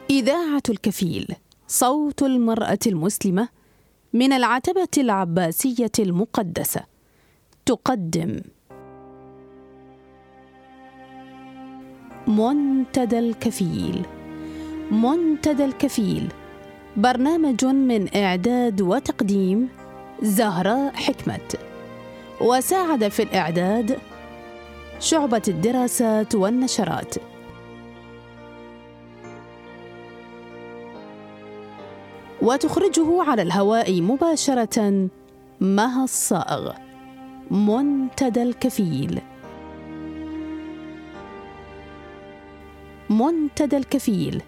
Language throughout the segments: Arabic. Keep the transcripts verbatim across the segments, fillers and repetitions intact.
إذاعة الكفيل، صوت المرأة المسلمة من العتبة العباسية المقدسة، تقدم منتدى الكفيل. منتدى الكفيل برنامج من إعداد وتقديم زهراء حكمت، وساعد في الإعداد شعبة الدراسات والنشرات. وتخرجه على الهواء مباشرة مها الصائغ. منتدى الكفيل. منتدى الكفيل.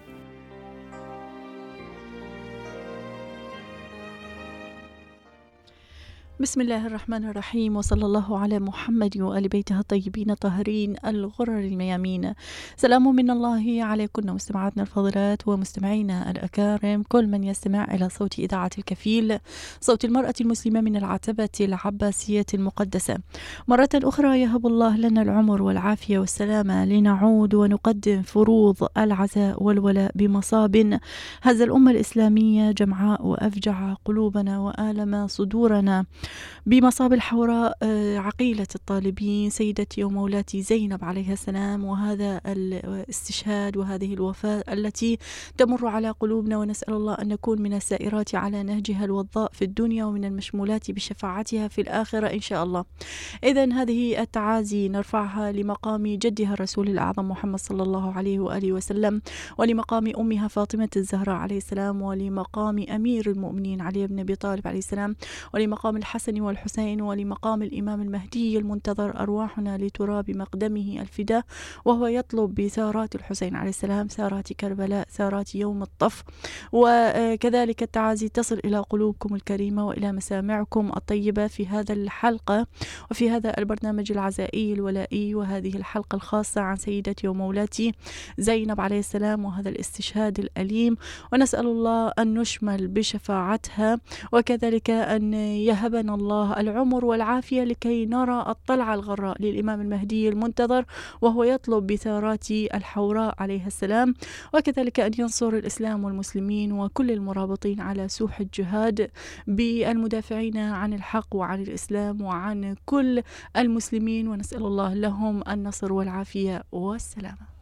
بسم الله الرحمن الرحيم، وصلى الله على محمد وآل بيته الطيبين الطاهرين الغرر الميامين. سلام من الله عليكم مستمعاتنا الفاضلات ومستمعينا الأكارم، كل من يستمع إلى صوت إذاعة الكفيل، صوت المرأة المسلمة من العتبة العباسية المقدسة. مرة أخرى يهب الله لنا العمر والعافية والسلامة لنعود ونقدم فروض العزاء والولاء بمصاب هز الأمة الإسلامية جمعاء وأفجع قلوبنا وآلم صدورنا، بمصاب الحوراء عقيلة الطالبين سيدتي ومولاتي زينب عليها السلام، وهذا الاستشهاد وهذه الوفاة التي تمر على قلوبنا، ونسأل الله أن نكون من السائرات على نهجها الوضاء في الدنيا ومن المشمولات بشفاعتها في الآخرة إن شاء الله. إذن هذه التعازي نرفعها لمقام جدها الرسول الأعظم محمد صلى الله عليه وآله وسلم، ولمقام أمها فاطمة الزهراء عليه السلام، ولمقام أمير المؤمنين علي بن أبي طالب عليه السلام، ولمقام الحسن والحسين، ولمقام الإمام المهدي المنتظر. أرواحنا لتراب مقدمه الفداء، وهو يطلب بثارات الحسين عليه السلام، ثارات كربلاء، ثارات يوم الطف. وكذلك التعازي تصل إلى قلوبكم الكريمة وإلى مسامعكم الطيبة في هذا الحلقة وفي هذا البرنامج العزائي الولائي، وهذه الحلقة الخاصة عن سيدتي ومولاتي زينب عليه السلام وهذا الاستشهاد الأليم، ونسأل الله أن نشمل بشفاعتها، وكذلك أن يهبنا الله العمر والعافية لكي نرى الطلعة الغراء للإمام المهدي المنتظر وهو يطلب بثارات الحوراء عليه السلام، وكذلك أن ينصر الإسلام والمسلمين وكل المرابطين على سوح الجهاد بالمدافعين عن الحق وعن الإسلام وعن كل المسلمين، ونسأل الله لهم النصر والعافية والسلامة.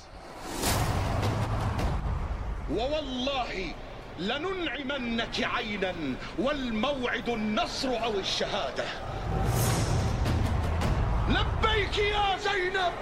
ووالله لننعمنك عينا والموعد النصر أو الشهادة. لبيك يا زينب.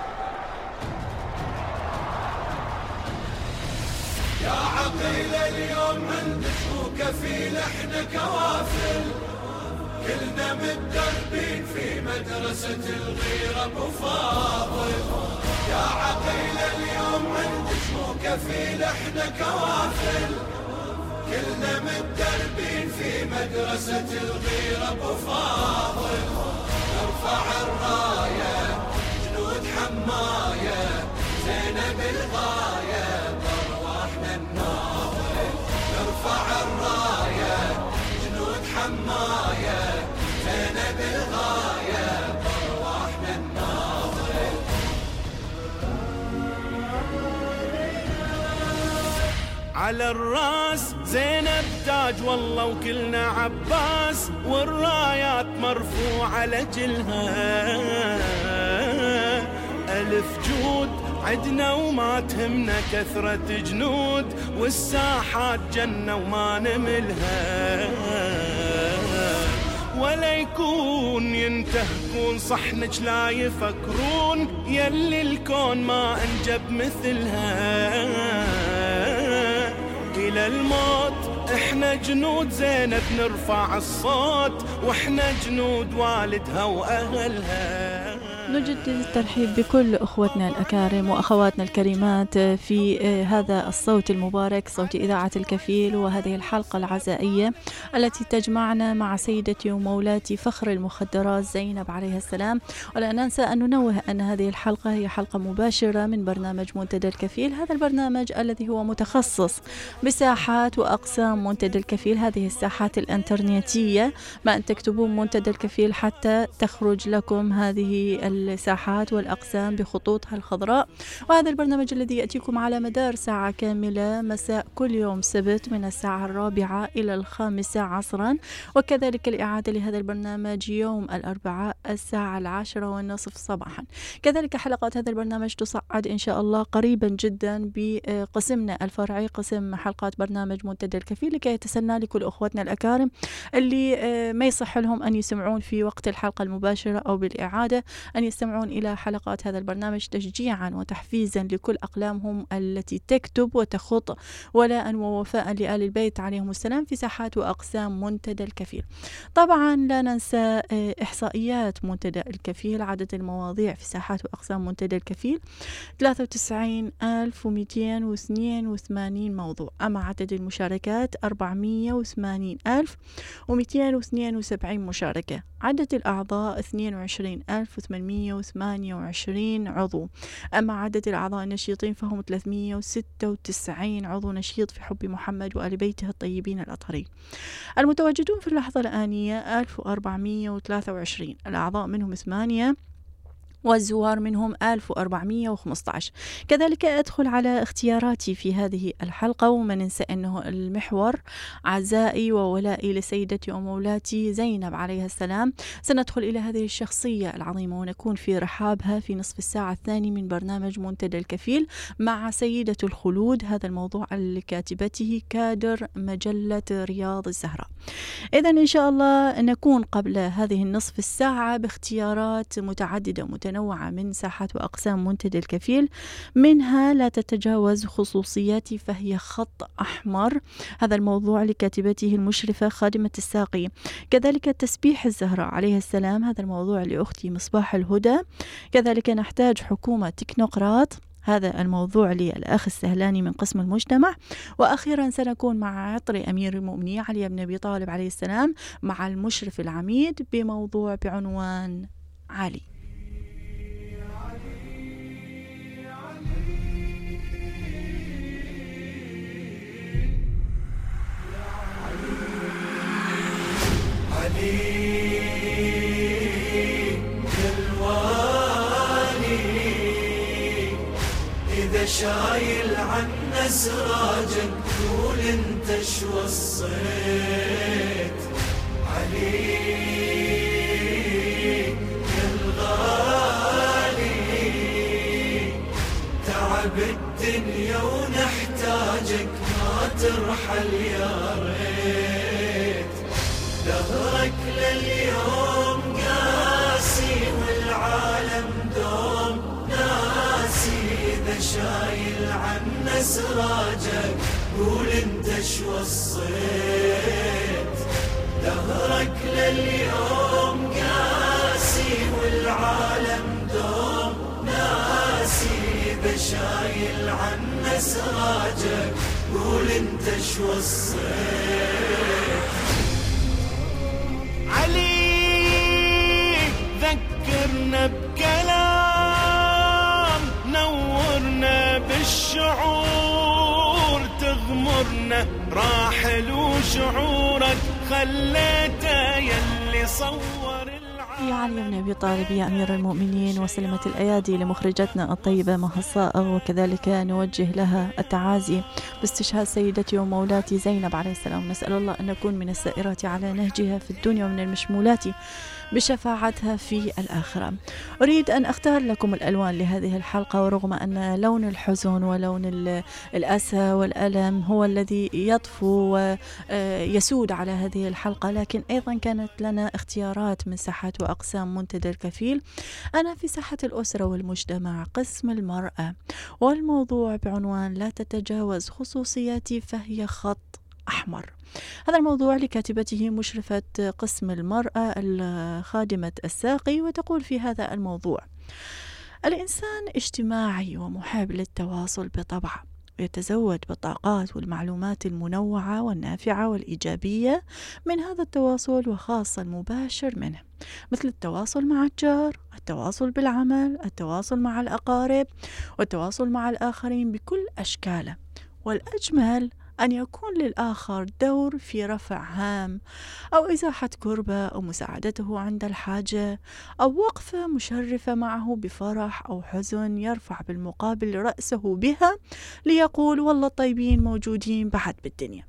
يا عقيل اليوم عندك وكفيل، احنا كوافل كلنا متدربين في مدرسة الغيرة ابو فاضل. يا عقيل اليوم عندك وكفيل، احنا كوافل كلنا متدربين في مدرسة الغيرة ابو فاضل. نرفع الراية جنود حماية، زينب الغاية بأرواحنا الناضل. نرفع الراية جنود حماية، زينب الغاية بأرواحنا الناضل. على الراس زينب تاج والله وكلنا عباس، والرايات مرفوعة لجلها. ألف جود عدنا وما تهمنا كثرة جنود، والساحات جنة وما نملها. ولا يكون ينتهكون صحنك لا يفكرون، يلي الكون ما انجب مثلها. إلى الموت احنا جنود زينب نرفع الصوت، واحنا جنود والدها وأهلها. نجدد الترحيب بكل أخوتنا الأكارم وأخواتنا الكريمات في هذا الصوت المبارك، صوت إذاعة الكفيل، وهذه الحلقة العزائية التي تجمعنا مع سيدتي ومولاتي فخر المخدرات زينب عليها السلام. ولا ننسى أن ننوه أن هذه الحلقة هي حلقة مباشرة من برنامج منتدى الكفيل، هذا البرنامج الذي هو متخصص بساحات وأقسام منتدى الكفيل، هذه الساحات الإنترنتية، ما أن تكتبون منتدى الكفيل حتى تخرج لكم هذه الساحات والأقسام بخطوطها الخضراء. وهذا البرنامج الذي يأتيكم على مدار ساعة كاملة مساء كل يوم سبت من الساعة الرابعة إلى الخامسة عصرا، وكذلك الإعادة لهذا البرنامج يوم الأربعاء الساعة العاشرة والنصف صباحا. كذلك حلقات هذا البرنامج تصعد إن شاء الله قريبا جدا بقسمنا الفرعي، قسم حلقات برنامج منتدى الكفيل، لكي يتسنى لكل أخواتنا الأكارم اللي ما يصح لهم أن يسمعون في وقت الحلقة المباشرة أو بالإعادة أن يستمعون إلى حلقات هذا البرنامج تشجيعا وتحفيزا لكل أقلامهم التي تكتب وتخط ولاء ووفاء لآل البيت عليهم السلام في ساحات وأقسام منتدى الكفيل. طبعا لا ننسى إحصائيات منتدى الكفيل، عدد المواضيع في ساحات وأقسام منتدى الكفيل ثلاثة وتسعين ألف ومئتين واثنين وثمانين موضوع، أما عدد المشاركات أربعمئة وثمانين ألف ومئتين واثنين وسبعين مشاركة. عدد الأعضاء اثنين وعشرين ألف وثمانمئة وثمانية وعشرين عضو، أما عدد الأعضاء النشيطين فهم ثلاثمئة وستة وتسعين عضو نشيط في حب محمد وآل بيته الطيبين الأطهرين. المتواجدون في اللحظة الآنية ألف وأربعمئة وثلاثة وعشرين، الأعضاء منهم ثمانية والزوار منهم ألف وأربعمئة وخمسة عشر. كذلك أدخل على اختياراتي في هذه الحلقة، وما ننسى أنه المحور عزائي وولائي لسيدتي ومولاتي زينب عليها السلام. سندخل إلى هذه الشخصية العظيمة ونكون في رحابها في نصف الساعة الثاني من برنامج منتدى الكفيل مع سيدة الخلود، هذا الموضوع لكاتبته كادر مجلة رياض الزهراء. إذن إن شاء الله نكون قبل هذه النصف الساعة باختيارات متعددة متنوعة نوعة من ساحات وأقسام منتدى الكفيل، منها لا تتجاوز خصوصياتي فهي خط أحمر، هذا الموضوع لكاتبته المشرفة خادمة الساقي. كذلك تسبيح الزهراء عليه السلام، هذا الموضوع لأختي مصباح الهدى. كذلك نحتاج حكومة تكنوقراط، هذا الموضوع للأخ السهلاني من قسم المجتمع. وأخيرا سنكون مع عطر أمير المؤمنين علي بن أبي طالب عليه السلام مع المشرف العميد بموضوع بعنوان علي. إذا شايل عنا سراجك قول انت شو وصيت علي يا الغالي، تعب الدنيا ونحتاجك ما ترحل يا ريت، دهرك لليوم قاسي والعالم دوم ناسي، إذا شايل عنا سراجك قول انت شو وصيت، دهرك لليوم قاسي والعالم دوم ناسي، إذا شايل عنا سراجك قول انت شو وصيت. علي ذكرنا بكلام، نورنا بالشعور، تغمرنا راحل وشعورك خليته يلي صور يا علي بن أبي طالب يا أمير المؤمنين، وسلمت الأيادي لمخرجتنا الطيبة مها الصائغ، وكذلك نوجه لها التعازي باستشهاد سيدتي ومولاتي زينب عليه السلام. نسأل الله أن نكون من السائرات على نهجها في الدنيا ومن المشمولات بشفاعتها في الآخرة. أريد أن أختار لكم الألوان لهذه الحلقة، ورغم أن لون الحزن ولون الأسى والألم هو الذي يطفو ويسود على هذه الحلقة، لكن أيضا كانت لنا اختيارات من ساحات وأقسام منتدى الكفيل. أنا في ساحة الأسرة والمجتمع قسم المرأة، والموضوع بعنوان لا تتجاوز خصوصياتي فهي خط أحمر. هذا الموضوع لكاتبته مشرفة قسم المرأة الخادمة الساقي، وتقول في هذا الموضوع: الإنسان اجتماعي ومحب للتواصل بطبع، يتزود بالطاقات والمعلومات المنوعة والنافعة والإيجابية من هذا التواصل، وخاصة المباشر منه، مثل التواصل مع الجار، التواصل بالعمل، التواصل مع الأقارب، والتواصل مع الآخرين بكل أشكاله. والأجمل أن يكون للآخر دور في رفع هام أو إزاحة كربة أو مساعدته عند الحاجة أو وقفة مشرفة معه بفرح أو حزن يرفع بالمقابل رأسه بها ليقول والله الطيبين موجودين بعد بالدنيا.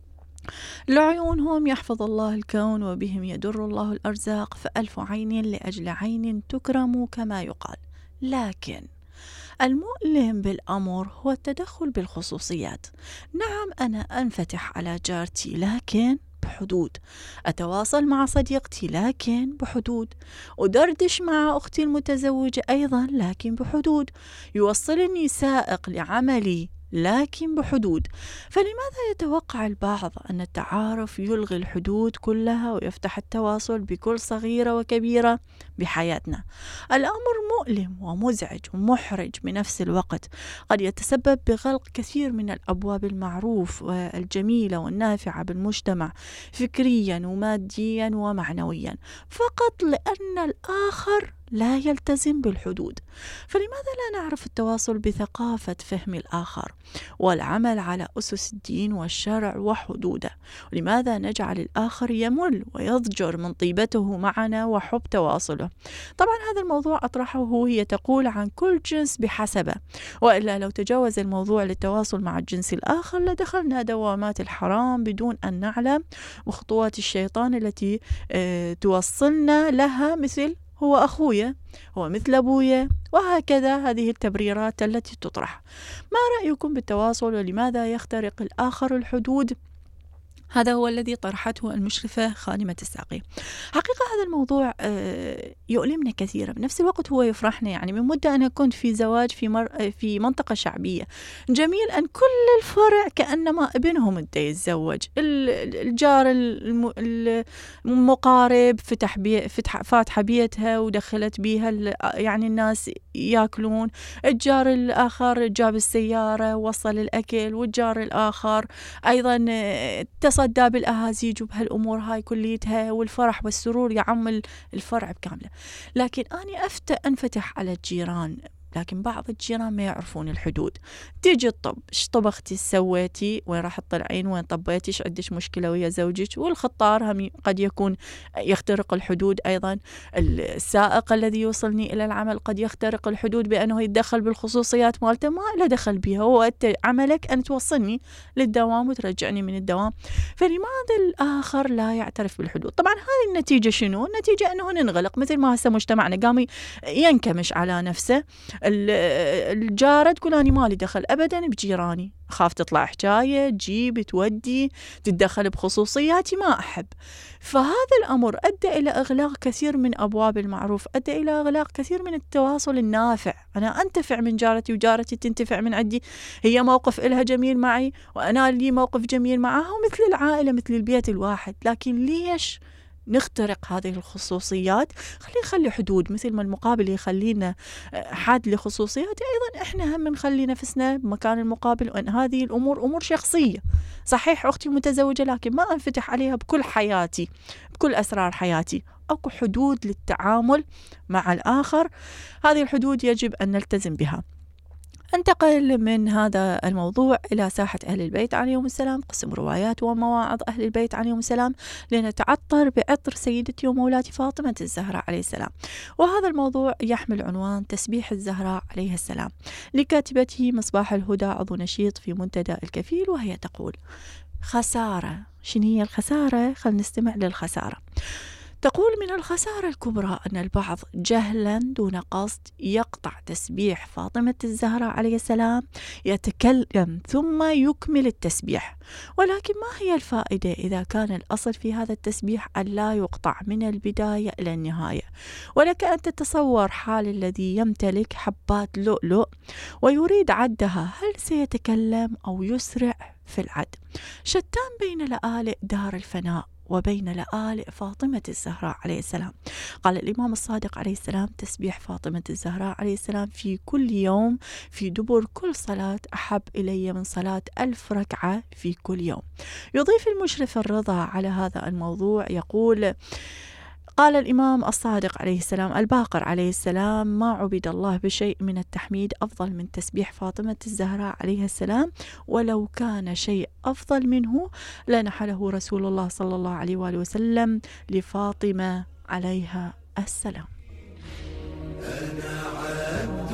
لعيونهم يحفظ الله الكون وبهم يدر الله الأرزاق، فألف عين لأجل عين تكرم كما يقال. لكن المؤلم بالأمر هو التدخل بالخصوصيات. نعم أنا أنفتح على جارتي لكن بحدود، أتواصل مع صديقتي لكن بحدود، أدردش مع أختي المتزوجة أيضا لكن بحدود، يوصلني سائق لعملي لكن بحدود. فلماذا يتوقع البعض أن التعارف يلغي الحدود كلها ويفتح التواصل بكل صغيرة وكبيرة بحياتنا؟ الأمر مؤلم ومزعج ومحرج بنفس الوقت، قد يتسبب بغلق كثير من الأبواب المعروف والجميلة والنافعة بالمجتمع فكريا وماديا ومعنويا، فقط لأن الآخر لا يلتزم بالحدود. فلماذا لا نعرف التواصل بثقافة فهم الآخر والعمل على أسس الدين والشرع وحدوده؟ ولماذا نجعل الآخر يمل ويضجر من طيبته معنا وحب تواصله؟ طبعا هذا الموضوع أطرحه هي تقول عن كل جنس بحسبه، وإلا لو تجاوز الموضوع للتواصل مع الجنس الآخر لدخلنا دوامات الحرام بدون أن نعلم، وخطوات الشيطان التي اه توصلنا لها مثل هو أخويا، هو مثل أبويا، وهكذا هذه التبريرات التي تطرح. ما رأيكم بالتواصل ولماذا يخترق الآخر الحدود؟ هذا هو الذي طرحته المشرفة خادمة الساقي. حقيقة هذا الموضوع يؤلمنا كثيرا، بنفس الوقت هو يفرحنا. يعني من مدة أنا كنت في زواج في مر... في منطقة شعبية، جميل أن كل الفرع كأنما ابنهم بده يتزوج، الجار المقارب فتح بي... فتح فاتحة بيتها ودخلت بيها ال... يعني الناس ياكلون، الجار الآخر جاب السيارة وصل الأكل، والجار الآخر أيضا تصدى بالأهازيج وبهالأمور هاي كليتها، والفرح والسرور يعم الفرع بكامله. لكن أنا أفت أنفتح على الجيران، لكن بعض الجيران ما يعرفون الحدود. تيجي الطب، ايش طبختي سويتي، وين راح تطلعين، وين طبيتي، ايش عندك مشكلة ويا زوجك. والخطار هم قد يكون يخترق الحدود أيضا. السائق الذي يوصلني إلى العمل قد يخترق الحدود بأنه يتدخل بالخصوصيات مالته، ما له دخل بها، هو عملك أن توصلني للدوام وترجعني من الدوام. فلماذا الآخر لا يعترف بالحدود؟ طبعا هذه النتيجة شنو؟ النتيجة أنه ننغلق، مثل ما هسه مجتمعنا قام ينكمش على نفسه. الجارة تقول أنا مالي دخل أبدا بجيراني، خاف تطلع حكاية تجيب تودي تتدخل بخصوصياتي، ما أحب. فهذا الأمر أدى إلى إغلاق كثير من أبواب المعروف، أدى إلى إغلاق كثير من التواصل النافع. أنا أنتفع من جارتي وجارتي تنتفع من عندي، هي موقف إلها جميل معي وأنا لي موقف جميل معها، ومثل العائلة مثل البيت الواحد. لكن ليش نخترق هذه الخصوصيات؟ خلي نخلي حدود، مثل ما المقابل يخلينا حد لخصوصيات، أيضا إحنا هم نخلي نفسنا بمكان المقابل، وأن هذه الأمور أمور شخصية. صحيح أختي متزوجة لكن ما أنفتح عليها بكل حياتي، بكل أسرار حياتي. أكو حدود للتعامل مع الآخر، هذه الحدود يجب أن نلتزم بها. انتقل من هذا الموضوع إلى ساحة أهل البيت عليهم السلام، قسم روايات ومواعظ أهل البيت عليهم السلام، لنتعطر بعطر سيدتي ومولاتي فاطمة الزهراء عليه السلام. وهذا الموضوع يحمل عنوان تسبيح الزهراء عليه السلام، لكاتبته مصباح الهدى، عضو نشيط في منتدى الكفيل، وهي تقول: خسارة. شنو هي الخسارة؟ خلينا نستمع للخسارة. تقول: من الخسارة الكبرى أن البعض جهلا دون قصد يقطع تسبيح فاطمة الزهراء عليه السلام، يتكلم ثم يكمل التسبيح. ولكن ما هي الفائدة إذا كان الأصل في هذا التسبيح أن لا يقطع من البداية إلى النهاية؟ ولك أن تتصور حال الذي يمتلك حبات لؤلؤ ويريد عدها، هل سيتكلم أو يسرع في العد؟ شتان بين لآلئ دار الفناء وبين لآلئ فاطمة الزهراء عليه السلام. قال الإمام الصادق عليه السلام: تسبيح فاطمة الزهراء عليه السلام في كل يوم في دبر كل صلاة أحب إلي من صلاة ألف ركعة في كل يوم. يضيف المشرف الرضا على هذا الموضوع، يقول: قال الإمام الصادق عليه السلام الباقر عليه السلام: ما عبد الله بشيء من التحميد أفضل من تسبيح فاطمة الزهراء عليها السلام، ولو كان شيء أفضل منه لنحله رسول الله صلى الله عليه وآله وسلم لفاطمة عليها السلام. أنا عبد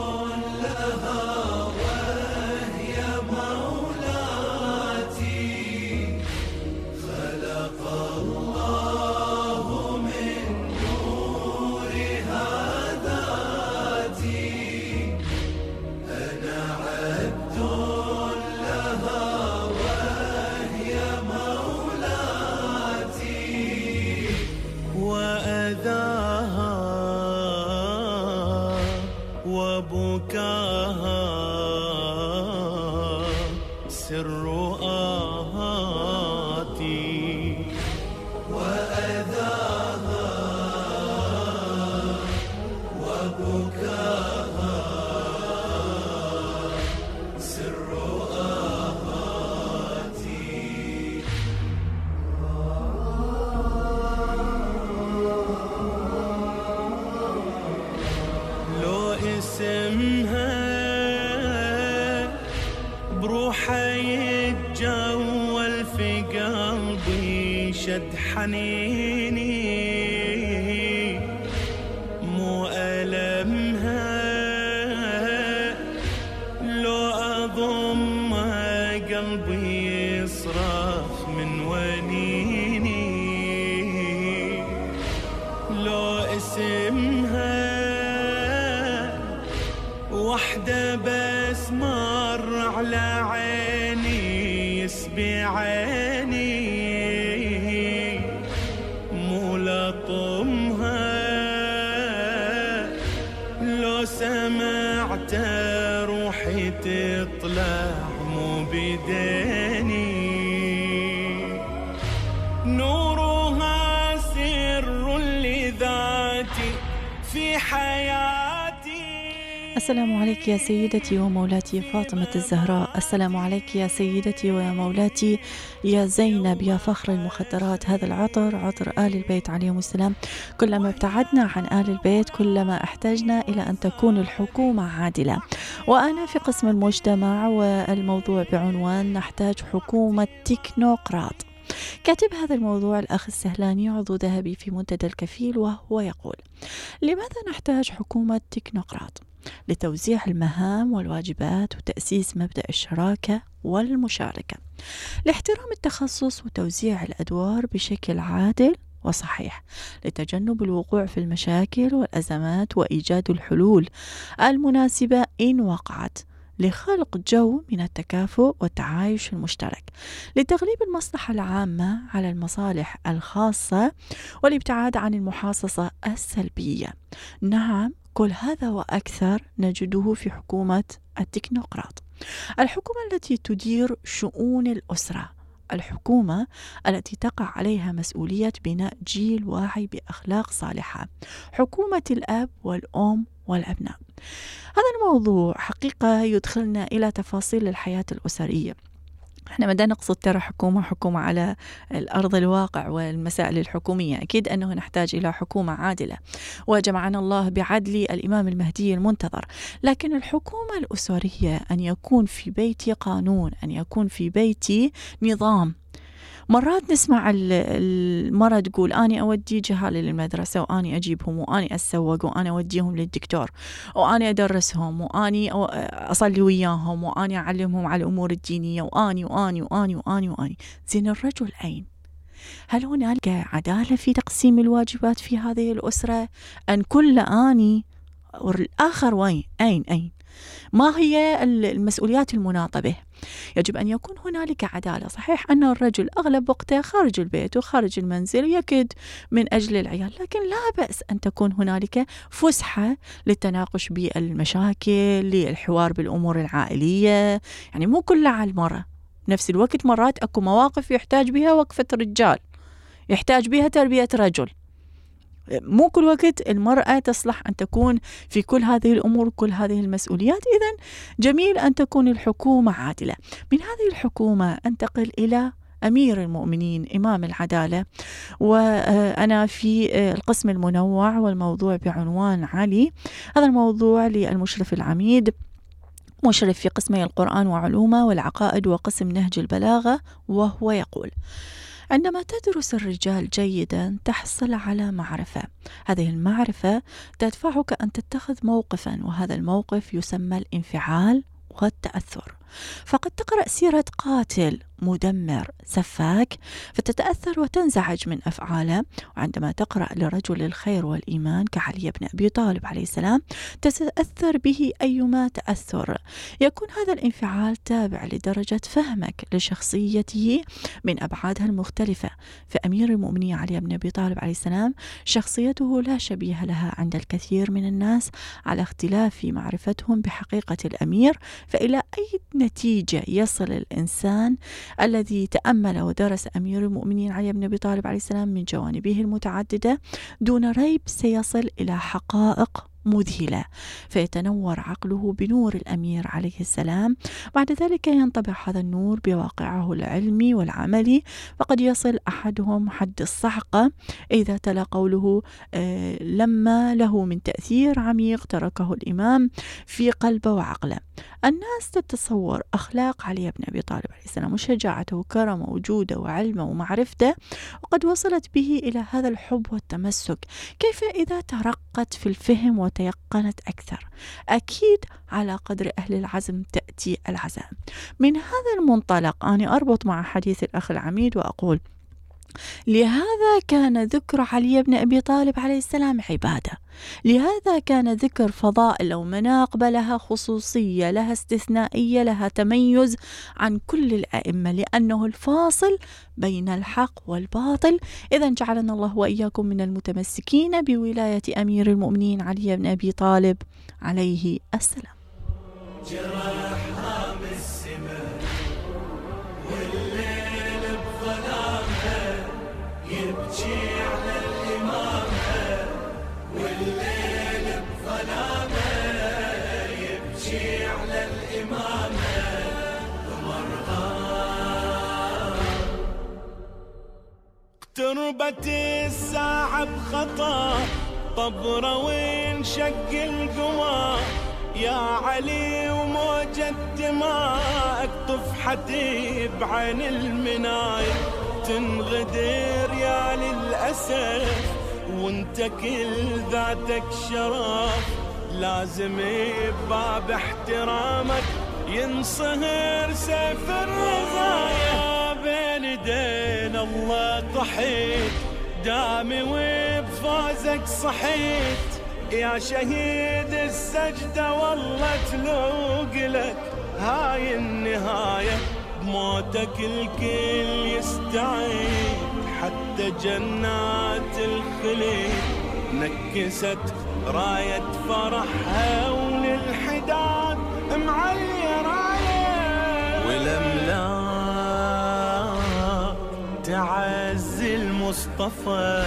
لها وهي مولاتي، خلق الله من نورها ذاتي. أنا عبد لها وهي مولاتي، وأذاها وبكاها سر آهاتي، وأذاها وبكاها سر آهاتي. لو اسمها بروحه يتجول في قلبي شد حنيني، مو ألمها لو أضم قلبي يصرخ من ونيني. لو اسمها وحدة بس مر على عيني يسبي عيني، مو لطمها لو سمعت روحي تطلع مو بديني. نورها سر لذاتي في حياتي. السلام عليك يا سيدتي ومولاتي فاطمة الزهراء، السلام عليك يا سيدتي ويا مولاتي يا زينب، يا فخر المخدرات. هذا العطر عطر آل البيت عليهم السلام. كلما ابتعدنا عن آل البيت كلما احتجنا إلى أن تكون الحكومة عادلة. وأنا في قسم المجتمع والموضوع بعنوان نحتاج حكومة تكنوقراط. كاتب هذا الموضوع الأخ السهلاني عضو ذهبي في منتدى الكفيل، وهو يقول: لماذا نحتاج حكومة تكنوقراط؟ لتوزيع المهام والواجبات وتأسيس مبدأ الشراكة والمشاركة، لاحترام التخصص وتوزيع الأدوار بشكل عادل وصحيح، لتجنب الوقوع في المشاكل والأزمات وإيجاد الحلول المناسبة إن وقعت، لخلق جو من التكافؤ والتعايش المشترك، لتغليب المصلحة العامة على المصالح الخاصة والابتعاد عن المحاصصة السلبية. نعم، كل هذا وأكثر نجده في حكومة التكنوقراط، الحكومة التي تدير شؤون الأسرة، الحكومة التي تقع عليها مسؤولية بناء جيل واعي بأخلاق صالحة، حكومة الأب والأم والأبناء. هذا الموضوع حقيقة يدخلنا إلى تفاصيل الحياة الأسرية. احنا ما نقصد ترى حكومة حكومة على الأرض الواقع والمسائل الحكومية، أكيد أنه نحتاج إلى حكومة عادلة وجمعنا الله بعدل الإمام المهدي المنتظر، لكن الحكومة الأسرية أن يكون في بيتي قانون، أن يكون في بيتي نظام. مرات نسمع المرة تقول أنا أودي جهالي للمدرسة وأني أجيبهم وأني أسوق وأنا أوديهم للدكتور وأني أدرسهم وأني أصلي وياهم وأني أعلمهم على الأمور الدينية وأني وأني وأني وأني وأني. زين الرجل أين؟ هل هناك عدالة في تقسيم الواجبات في هذه الأسرة؟ أن كل آني والآخر وين؟ أين أين؟ ما هي المسؤوليات المناطة به؟ يجب أن يكون هنالك عدالة. صحيح أن الرجل أغلب وقته خارج البيت وخارج المنزل يكد من أجل العيال، لكن لا بأس أن تكون هنالك فسحة للتناقش بالمشاكل، للحوار بالأمور العائلية. يعني مو كلها على المرأة. نفس الوقت مرات أكو مواقف يحتاج بها وقفة رجال، يحتاج بها تربية رجل. مو كل وقت المرأة تصلح أن تكون في كل هذه الأمور كل هذه المسؤوليات. إذن جميل أن تكون الحكومة عادلة. من هذه الحكومة أنتقل إلى أمير المؤمنين إمام العدالة. وأنا في القسم المنوع والموضوع بعنوان علي. هذا الموضوع للمشرف العميد، مشرف في قسمي القرآن وعلومه والعقائد وقسم نهج البلاغة، وهو يقول: عندما تدرس الرجال جيدا تحصل على معرفة، هذه المعرفة تدفعك أن تتخذ موقفا، وهذا الموقف يسمى الانفعال والتأثر. فقد تقرأ سيرة قاتل مدمر سفاك فتتأثر وتنزعج من أفعاله، وعندما تقرأ لرجل الخير والإيمان كعلي بن أبي طالب عليه السلام تتأثر به أيما تأثر. يكون هذا الانفعال تابع لدرجة فهمك لشخصيته من أبعادها المختلفة. فأمير المؤمنين علي بن أبي طالب عليه السلام شخصيته لا شبيه لها عند الكثير من الناس، على اختلاف معرفتهم بحقيقة الأمير. فإلى أي نتيجة يصل الإنسان الذي تأمل ودرس أمير المؤمنين علي بن أبي طالب عليه السلام من جوانبه المتعددة دون ريب سيصل إلى حقائق مذهلة، فيتنور عقله بنور الأمير عليه السلام. بعد ذلك ينطبع هذا النور بواقعه العلمي والعملي، فقد يصل أحدهم حد الصعقة إذا تلا قوله آه لما له من تأثير عميق تركه الإمام في قلبه وعقله. الناس تتصور أخلاق علي بن أبي طالب عليه السلام وشجاعته وكرمه وجوده وعلمه ومعرفته، وقد وصلت به إلى هذا الحب والتمسك. كيف إذا ترقت في الفهم وتيقنت أكثر؟ أكيد على قدر أهل العزم تأتي العزائم. من هذا المنطلق أنا أربط مع حديث الأخ العميد وأقول: لهذا كان ذكر علي بن أبي طالب عليه السلام عبادة، لهذا كان ذكر فضائل ومناقب لها خصوصية، لها استثنائية، لها تميز عن كل الأئمة، لأنه الفاصل بين الحق والباطل. إذن جعلنا الله وإياكم من المتمسكين بولاية أمير المؤمنين علي بن أبي طالب عليه السلام. جرحها من السماء والليل بظلامها يبكي على الإمام، والليل بظلامها يبكي على الإمام. اقتربت الساعة بخطا طبرة وانشق القمر، يا علي وموجة دماء اقطف حتي بعين المناية، تنغدر يا للأسف وانت كل ذاتك شرف، لازم بباب احترامك ينصهر سيف الرزايا. بين يدين الله طحيت دامي وبفازك صحيت، يا شهيد السجدة والله تلوق لك هاي النهاية، بموتك الكل يستعيد حتى جنات الخليل، نكست راية فرحها وللحداد معلية راية، والأملاك تعزي المصطفى.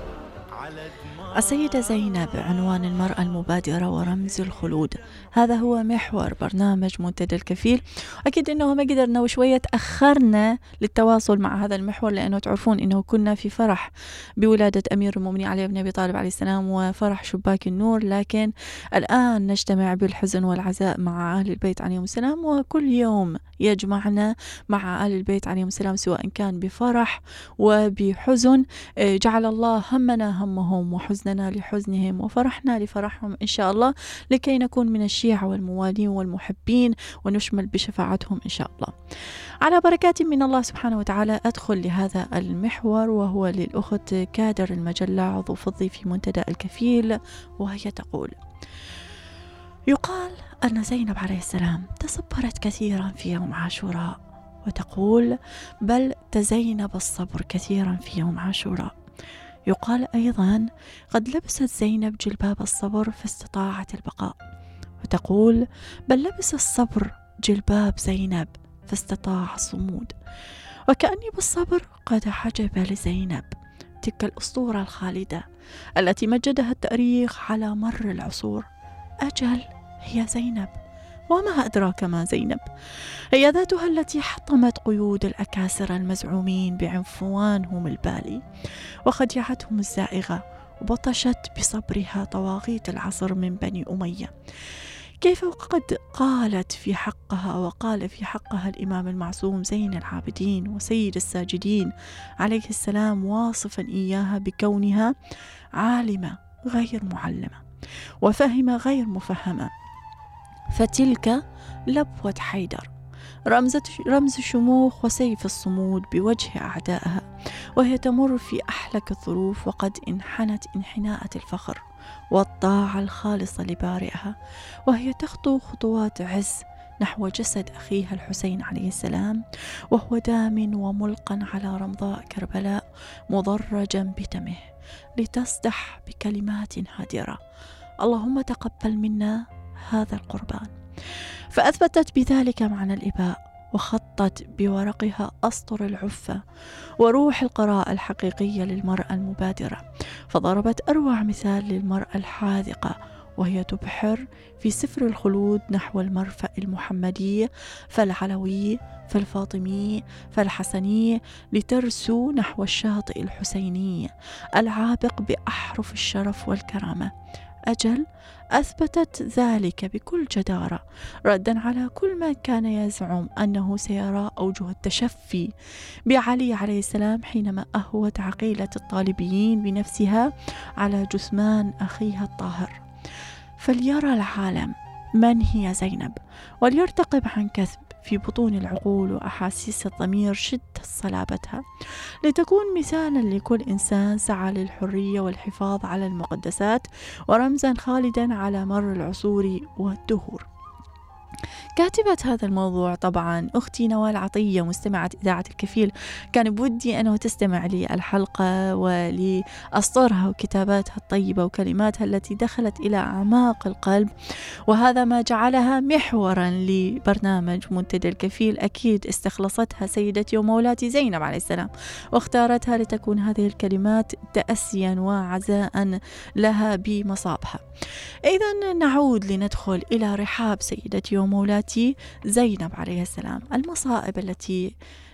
السيدة زينب عنوان المرأة المبادرة ورمز الخلود. هذا هو محور برنامج منتدى الكفيل. أكيد أنه ما قدرنا وشوية تأخرنا للتواصل مع هذا المحور، لأنه تعرفون أنه كنا في فرح بولادة أمير المؤمنين علي بن أبي طالب عليه السلام وفرح شباك النور، لكن الآن نجتمع بالحزن والعزاء مع أهل البيت عليهم السلام، وكل يوم يجمعنا مع أهل البيت عليهم السلام سواء كان بفرح وبحزن. جعل الله همنا همهم وحزننا لحزنهم وفرحنا لفرحهم إن شاء الله، لكي نكون من الشيعة والموالين والمحبين ونشمل بشفاعتهم إن شاء الله. على بركات من الله سبحانه وتعالى أدخل لهذا المحور، وهو للأخت كادر المجلة عضو فضي في منتدى الكفيل، وهي تقول: يقال أن زينب عليه السلام تصبرت كثيرا في يوم عاشوراء، وتقول: بل تزينب الصبر كثيرا في يوم عاشوراء. يقال أيضا: قد لبست زينب جلباب الصبر فاستطاعت البقاء، وتقول: بل لبس الصبر جلباب زينب فاستطاع الصمود. وكأني بالصبر قد حجب لزينب تلك الأسطورة الخالدة التي مجدها التاريخ على مر العصور. أجل هي زينب، وما أدراك ما زينب، هي ذاتها التي حطمت قيود الأكاسرة المزعومين بعنفوانهم البالي وخديعتهم الزائغة، وبطشت بصبرها طواغيت العصر من بني أمية. كيف وقد قالت في حقها وقال في حقها الإمام المعصوم زين العابدين وسيد الساجدين عليه السلام، واصفا إياها بكونها عالمة غير معلمة وفهمة غير مفهمة، فتلك لبوة حيدر، رمز رمز الشموخ وسيف الصمود بوجه أعدائها، وهي تمر في أحلك الظروف وقد انحنت انحناءة الفخر والطاعة الخالصة لبارئها، وهي تخطو خطوات عز نحو جسد أخيها الحسين عليه السلام، وهو دام وملقا على رمضاء كربلاء مضرجا بدمه، لتصدح بكلمات هادرة: اللهم تقبل منا هذا القربان. فأثبتت بذلك معنى الإباء، وخطت بورقها أسطر العفة وروح القراءة الحقيقية للمرأة المبادرة، فضربت أروع مثال للمرأة الحاذقة، وهي تبحر في سفر الخلود نحو المرفأ المحمدي فالعلوي فالفاطمي فالحسني، لترسو نحو الشاطئ الحسيني العابق بأحرف الشرف والكرامة. أجل أثبتت ذلك بكل جدارة، ردا على كل من كان يزعم أنه سيرى أوجه التشفي بعلي عليه السلام حينما أهوت عقيلة الطالبيين بنفسها على جثمان أخيها الطاهر. فليرى العالم من هي زينب، وليرتقب عن كذب في بطون العقول وأحاسيس الضمير شدة صلابتها، لتكون مثالا لكل إنسان سعى للحرية والحفاظ على المقدسات، ورمزا خالدا على مر العصور والدهور. كاتبة هذا الموضوع طبعا أختي نوال عطية، مستمعة إذاعة الكفيل، كان بودي أنه تستمع لي الحلقة ولأسطرها وكتاباتها الطيبة وكلماتها التي دخلت إلى أعماق القلب، وهذا ما جعلها محورا لبرنامج منتدى الكفيل. أكيد استخلصتها سيدتي ومولاتي زينب عليه السلام، واختارتها لتكون هذه الكلمات تأسيا وعزاء لها بمصابها. إذا نعود لندخل إلى رحاب سيدتي ومولاتي زينب عليه السلام. المصائب التي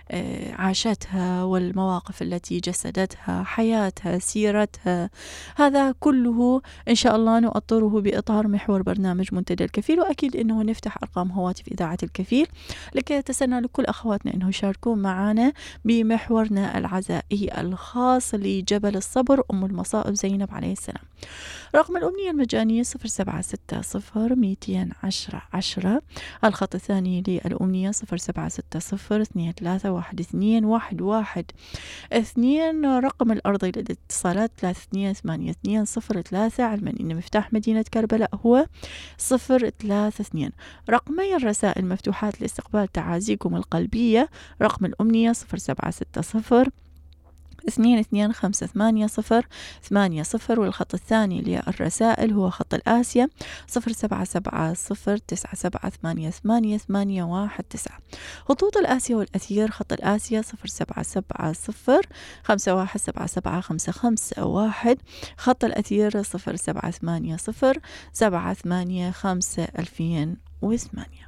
عاشتها والمواقف التي جسدتها، حياتها، سيرتها، هذا كله إن شاء الله نؤطره بإطار محور برنامج منتدى الكفيل. وأكيد أنه نفتح أرقام هواتف إذاعة الكفيل لكي يتسنى لكل أخواتنا أنه يشاركون معنا بمحورنا العزائي الخاص لجبل الصبر أم المصائب زينب عليه السلام. رقم الأمنية المجانية صفر سبعة ستة صفر ميتين عشرة عشرة. الخط الثاني للأمنية صفر سبعة ستة صفر اثنين ثلاثة واحد اثنين واحد واحد اثنين. رقم الأرضي للاتصالات ثلاثة اثنين ثمانية اثنين صفر ثلاثة، علما أن مفتاح مدينة كربلاء هو صفر ثلاثة اثنين. رقمي الرسائل مفتوحات لاستقبال تعازيكم القلبية. رقم الأمنية صفر سبعة ستة صفر اثنين اثنين خمسة ثمانية صفر ثمانية صفر. والخط الثاني للرسائل هو خط الآسيا صفر سبعة سبعة صفر تسعة سبعة ثمانية ثمانية ثمانية واحد تسعة. خطوط الآسيا والأثير: خط الآسيا صفر سبعة سبعة صفر خمسة واحد سبعة سبعة خمسة خمسة واحد. خط الأثير صفر سبعة ثمانية صفر سبعة ثمانية خمسة ألفين وثمانية.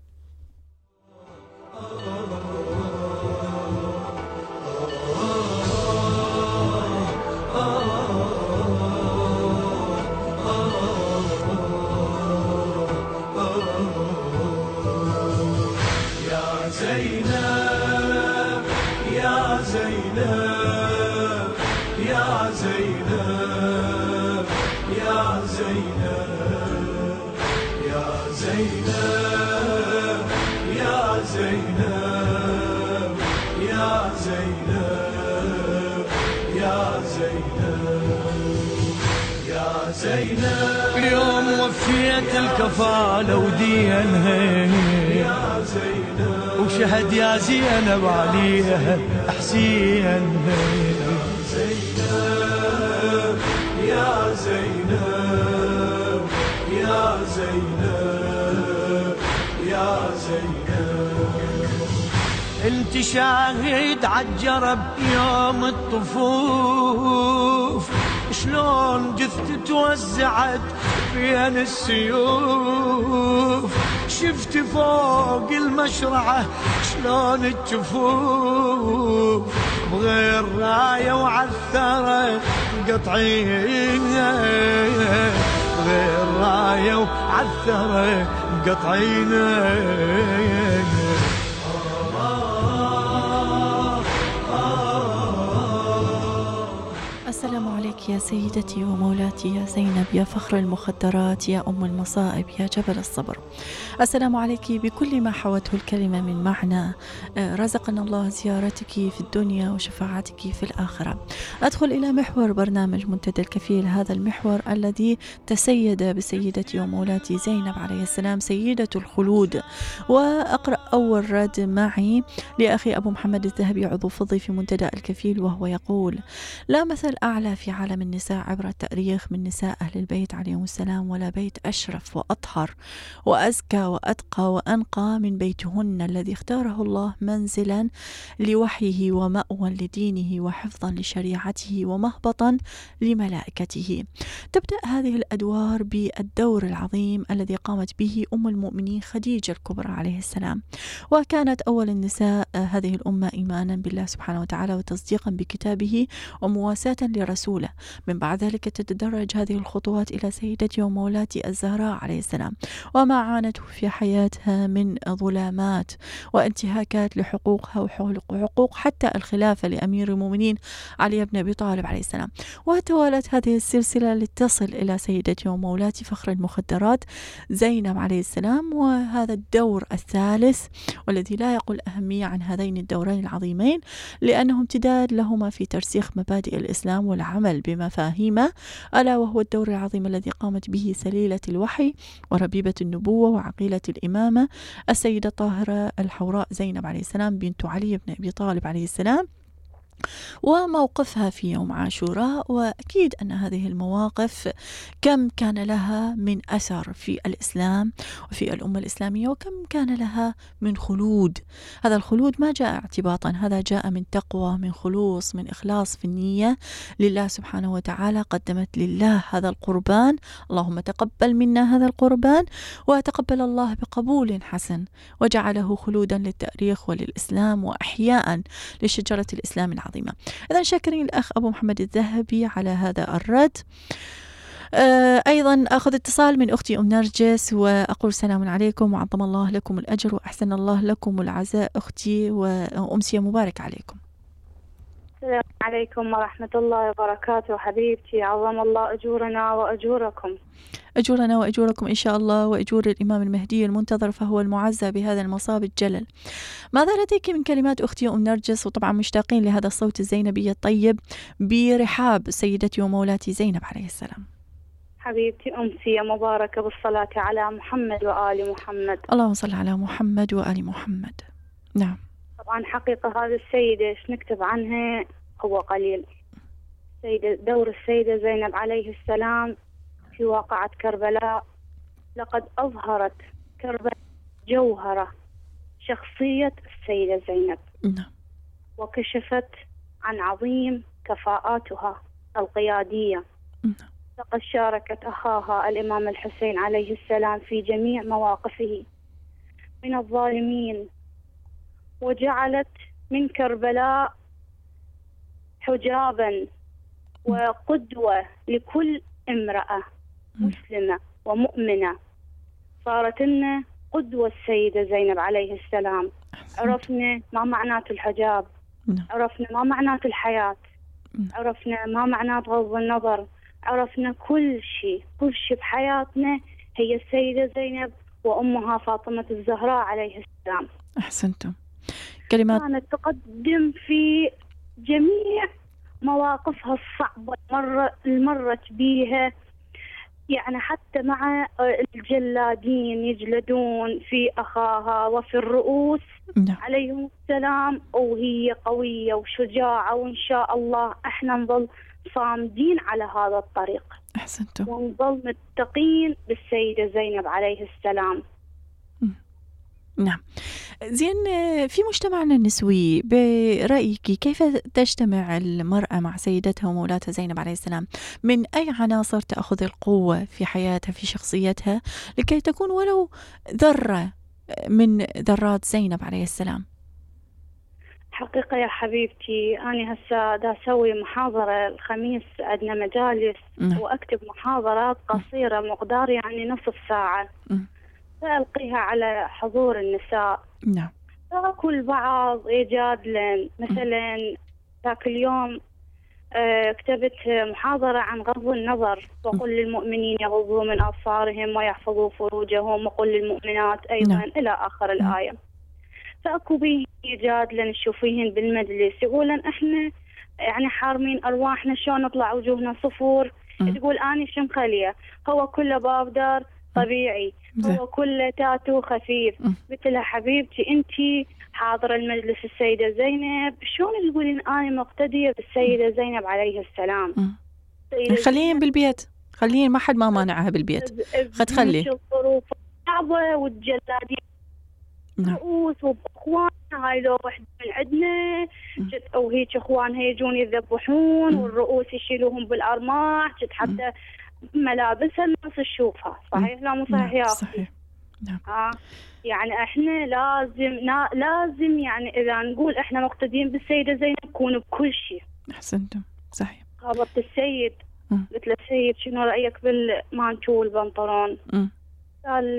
اليوم وفيت الكفالة ودينها وشهد يا زينب عليها حسين. يا زينب يا زينب يا زينب يا زينب، انت شاهد عالجرب يوم الطفوف، شلون جثتي توزعت بين السيوف، شفت فوق المشرعة شلون الجفوف بغير راية وعثرة مقطعين، بغير راية وعثرة مقطعين. السلام عليك يا سيدتي ومولاتي يا زينب، يا فخر المخدرات، يا أم المصائب، يا جبل الصبر. السلام عليك بكل ما حوته الكلمة من معنى. رزقنا الله زيارتك في الدنيا وشفاعتك في الآخرة. أدخل إلى محور برنامج منتدى الكفيل، هذا المحور الذي تسيد بسيدتي ومولاتي زينب عليه السلام سيدة الخلود. وأقرأ أول رد معي لأخي أبو محمد الذهبي عضو فضي في منتدى الكفيل، وهو يقول: لا مثل أعلى في عالم النساء عبر التاريخ من نساء أهل البيت عليهم السلام، ولا بيت أشرف وأطهر وأزكى وأتقى وأنقى من بيتهن الذي اختاره الله منزلا لوحيه ومأوى لدينه وحفظا لشريعته ومهبطا لملائكته. تبدأ هذه الأدوار بالدور العظيم الذي قامت به أم المؤمنين خديجة الكبرى عليه السلام، وكانت أول النساء هذه الأمة إيمانا بالله سبحانه وتعالى وتصديقا بكتابه ومواساة لرسوله. من بعد ذلك تتدرج هذه الخطوات إلى سيدتي ومولاتي الزهراء عليه السلام، وما عانته في حياتها من ظلامات وانتهاكات لحقوقها وحقوق حتى الخلافة لأمير المؤمنين علي بن أبي طالب عليه السلام. وتوالت هذه السلسلة لتصل إلى سيدتي ومولاتي فخر المخدرات زينب عليه السلام. وهذا الدور الثالث والذي لا يقل أهمية عن هذين الدورين العظيمين، لأنه امتداد لهما في ترسيخ مبادئ الإسلام والعمل بمفاهيمه، ألا وهو الدور العظيم الذي قامت به سليلة الوحي وربيبة النبوة وعقيلة الإمامة السيدة طاهرة الحوراء زينب عليه السلام بنت علي بن أبي طالب عليه السلام، وموقفها في يوم عاشوراء. وأكيد أن هذه المواقف كم كان لها من أثر في الإسلام وفي الأمة الإسلامية، وكم كان لها من خلود. هذا الخلود ما جاء اعتباطا، هذا جاء من تقوى، من خلوص، من إخلاص في النية لله سبحانه وتعالى. قدمت لله هذا القربان، اللهم تقبل منا هذا القربان، وتقبل الله بقبول حسن وجعله خلودا للتاريخ وللإسلام وأحياء لشجرة الإسلام العظيم. إذن شاكرين الأخ أبو محمد الذهبي على هذا الرد. آه أيضا أخذ اتصال من أختي أم نرجس، وأقول سلام عليكم وعظم الله لكم الأجر وأحسن الله لكم العزاء أختي، وأمسية مبارك عليكم. السلام عليكم ورحمة الله وبركاته حبيبتي، عظم الله أجورنا وأجوركم. أجورنا وأجوركم إن شاء الله، وأجور الإمام المهدي المنتظر فهو المعزى بهذا المصاب الجلل. ماذا لديك من كلمات أختي أم نرجس؟ وطبعا مشتاقين لهذا الصوت الزينبي الطيب برحاب سيدتي ومولاتي زينب عليه السلام. حبيبتي أمسية مباركة بالصلاة على محمد وآل محمد. اللهم صل على محمد وآل محمد. نعم. طبعا حقيقة هذه السيدة ايش نكتب عنها هو قليل. سيدة دور السيدة زينب عليه السلام في واقعة كربلاء، لقد أظهرت كربلاء جوهرة شخصية السيدة زينب. نعم. وكشفت عن عظيم كفاءاتها القيادية. نعم. لقد شاركت أخاها الإمام الحسين عليه السلام في جميع مواقفه من الظالمين، وجعلت من كربلاء حجابا وقدوة لكل امرأة مسلمة ومؤمنة. صارت لنا قدوة السيدة زينب عليه السلام. عرفنا ما معنات الحجاب، عرفنا ما معنات الحياة، عرفنا ما معنات غض النظر، عرفنا كل شيء كل شيء بحياتنا هي السيدة زينب وأمها فاطمة الزهراء عليه السلام. أحسنتم. كلمات كانت تقدم في جميع مواقفها الصعبة المرة مرت بيها، يعني حتى مع الجلادين يجلدون في أخاها وفي الرؤوس نعم. عليهم السلام، وهي قوية وشجاعة، وإن شاء الله احنا نظل صامدين على هذا الطريق. أحسنتم. ونظل متقين بالسيدة زينب عليه السلام. نعم. زين، في مجتمعنا النسوي برأيك كيف تجتمع المرأة مع سيدتها ومولاتها زينب عليه السلام؟ من أي عناصر تأخذ القوة في حياتها في شخصيتها لكي تكون ولو ذرة من ذرات زينب عليه السلام؟ حقيقة يا حبيبتي أنا هسا دا أسوي محاضرة الخميس، عندنا مجالس م. وأكتب محاضرات قصيرة مقدار يعني نصف ساعة م. فألقيها على حضور النساء. نعم. فكل بعض يجادلن. مثلا ذاك اليوم آه كتبت محاضرة عن غض النظر، وقل للمؤمنين يغضوا من أبصارهم ويحفظوا فروجهم وقل للمؤمنات أيضا م. إلى آخر الآية. فأكو بيه يجادلن تشوفيهن بالمجلس يقولن إحنا يعني حارمين أرواحنا، شلون نطلع وجوهنا صفور. م. تقول أنا شمخلية، هو كله بابدار طبيعي، هو كله تاتو خفيف. قلت لها حبيبتي أنتي حاضرة المجلس السيدة زينب، شلون تقولين أنا مقتدية بالسيدة زينب عليه السلام؟ خليين بالبيت، خليين، ما حد ما مانعها بالبيت، خد خلي الظروف صعبة والجلادين رؤوس وبأخوان، هاي لو واحدة من عندنا جت أو هيك أخوانها يجون يذبحون والرؤوس يشيلوهم بالأرماح، جت حتى ملابسها الناس تشوفها. صحيح لا مو صحيح يا أخي؟ صحيح. نعم. آه يعني احنا لازم نا لازم يعني إذا نقول احنا مقتدين بالسيدة زينب نكون بكل شيء. أحسنتم. صحيح. خابرت السيد قلت له السيد شنو رأيك بالمانتو والبنطلون؟ قال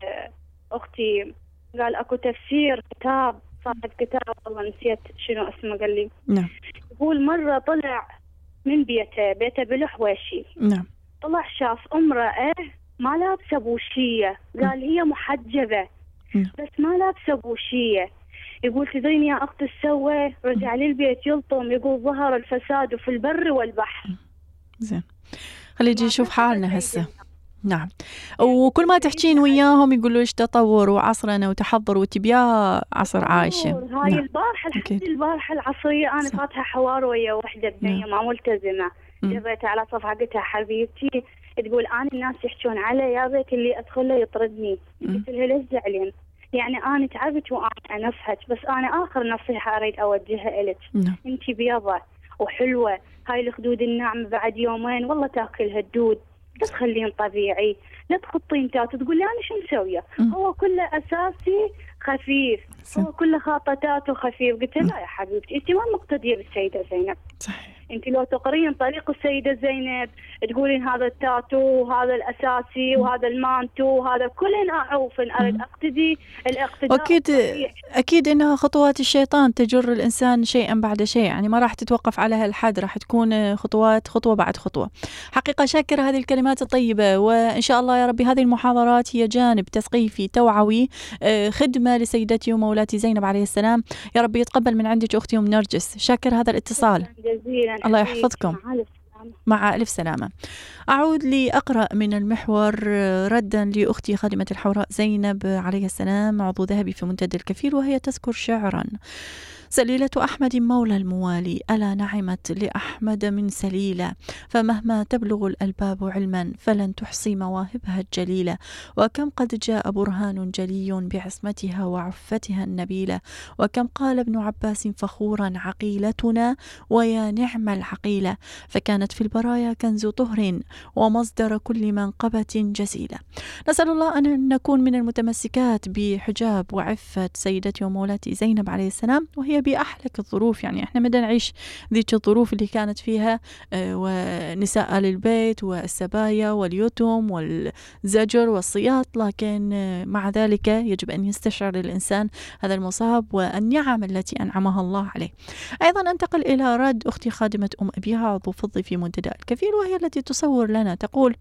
أختي، قال أكو تفسير كتاب صاحب كتاب والله نسيت شنو اسمه، قال لي نعم. يقول مرة طلع من بيته بيته بالحويشي. نعم. طلع شاف امرأة ما لابسة بوشية، قال هي محجبة نعم. بس ما لابسة بوشية. يقول تدرين يا أخت السوى، رجع لي البيت يلطم، يقول ظهر الفساد في البر والبحر. زين، خلي يجي يشوف حالنا هسه. نعم. وكل ما تحكين وياهم يقولوا ايش تطور وعصرنا وتحضر وتبيا عصر عايشة. هاي نعم. البارحة الحمد البارحة العصرية أنا فاتحة حوار ويا وحدة بنية نعم. ما ملتزمة، جبتها على صفحة قلتها حبيبتي، تقول أنا الناس يحكون علي يا بيت اللي أدخله يطردني. قلت لها ليش زعلين؟ يعني أنا تعبت وأنا أنفهج، بس أنا آخر نصيحة أريد أوجهها إلك. نعم. أنت بيضة وحلوة، هاي الخدود الناعمة بعد يومين والله تاكلها الدود، لا تخلين طبيعي، لا تخطين تات تقول لي أنا شو مسوية؟ هو كله أساسي خفيف، هو كله خاطتات وخفيف. قلت لا يا حبيبتي أنت ما مقتدية بالسيدة زينب. صحيح. أنت لو تقرين طريق السيدة زينب تقولين هذا التاتو وهذا الأساسي وهذا المانتو وهذا كلن أعوف أريد أقتدي الاقتداء. أكيد صحيح. أكيد إنها خطوات الشيطان تجر الإنسان شيئا بعد شيء، يعني ما راح تتوقف على هالحد، راح تكون خطوات خطوة بعد خطوة. حقيقة شاكرة هذه الكلمات الطيبة، وإن شاء الله يا ربي هذه المحاضرات هي جانب تثقيفي توعوي خدمة لسيدتي ومولاتي زينب عليه السلام. يا ربي يتقبل من عندك أختي أم نرجس. شاكر هذا الاتصال. جزيلا. الله يحفظكم. مع ألف سلامة. أعود لأقرأ من المحور ردا لأختي خادمة الحوراء زينب عليه السلام، عضو ذهبي في منتدى الكفيل، وهي تذكر شعرا: سليلة أحمد مولى الموالي، ألا نعمت لأحمد من سليلة، فمهما تبلغ الألباب علما فلن تحصي مواهبها الجليلة، وكم قد جاء برهان جلي بعصمتها وعفتها النبيلة، وكم قال ابن عباس فخورا عقيلتنا ويا نعم العقيلة، فكانت في البرايا كنز طهر ومصدر كل منقبة جزيلة. نسأل الله أن نكون من المتمسكات بحجاب وعفة سيدتي ومولاتي زينب عليه السلام، وهي بأحلك الظروف. يعني احنا بدنا نعيش ذيك الظروف اللي كانت فيها ونساء للبيت والسبايا واليتم والزجر والصياط، لكن مع ذلك يجب أن يستشعر الإنسان هذا المصاب والنعم التي أنعمها الله عليه. أيضا أنتقل إلى رد أختي خادمة أم أبيها، عضو فضي في منتدى الكفيل، وهي التي تصور لنا، تقول: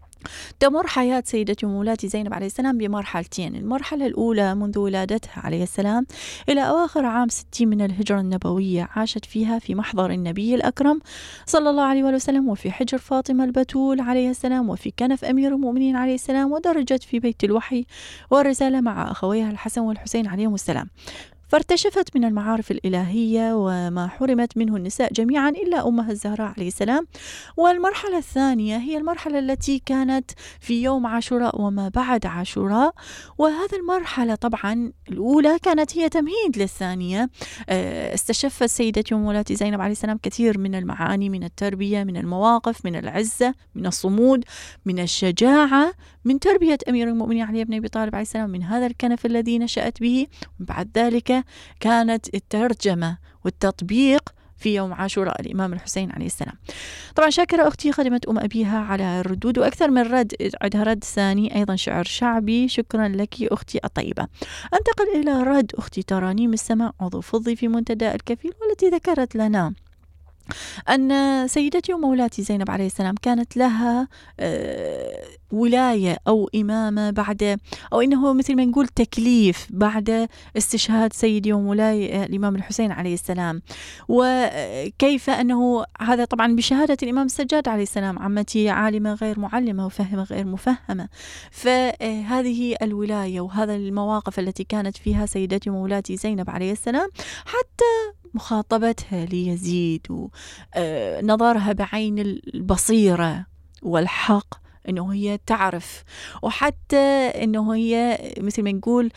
تمر حياة سيدتي ومولاتي زينب عليه السلام بمرحلتين. المرحلة الأولى منذ ولادتها عليه السلام إلى أواخر عام ستين من الهجرة النبوية، عاشت فيها في محضر النبي الأكرم صلى الله عليه وسلم، وفي حجر فاطمة البتول عليه السلام، وفي كنف أمير المؤمنين عليه السلام، ودرجت في بيت الوحي والرسالة مع أخويها الحسن والحسين عليهم السلام. فارتشفت من المعارف الإلهية وما حرمت منه النساء جميعا إلا أمها الزهراء عليه السلام. والمرحلة الثانية هي المرحلة التي كانت في يوم عاشوراء وما بعد عاشوراء، وهذا المرحلة طبعا الأولى كانت هي تمهيد للثانية. استشفت سيدتي ومولاتي زينب عليه السلام كثير من المعاني، من التربية، من المواقف، من العزة، من الصمود، من الشجاعة، من تربية أمير المؤمنين علي بن أبي طالب عليه السلام، من هذا الكنف الذي نشأت به. وبعد ذلك كانت الترجمة والتطبيق في يوم عاشوراء الإمام الحسين عليه السلام. طبعا شاكرة أختي خدمت أم أبيها على الردود وأكثر من رد، عندها رد ثاني أيضا شعر شعبي. شكرا لك أختي الطيبة. أنتقل إلى رد أختي ترانيم السماء عضو فضي في منتدى الكفيل، والتي ذكرت لنا أن سيدتي ومولاتي زينب عليه السلام كانت لها ولاية أو إمامة بعد، أو إنه مثل ما نقول تكليف بعد استشهاد سيدي ومولاي الإمام الحسين عليه السلام، وكيف أنه هذا طبعا بشهادة الإمام السجاد عليه السلام: عمتي عالمة غير معلمة وفهمة غير مفهمة. فهذه الولاية وهذا المواقف التي كانت فيها سيدتي ومولاتي زينب عليه السلام، حتى مخاطبتها ليزيد ونظرها بعين البصيرة والحق، إنه هي تعرف، وحتى إنه هي مثل ما نقول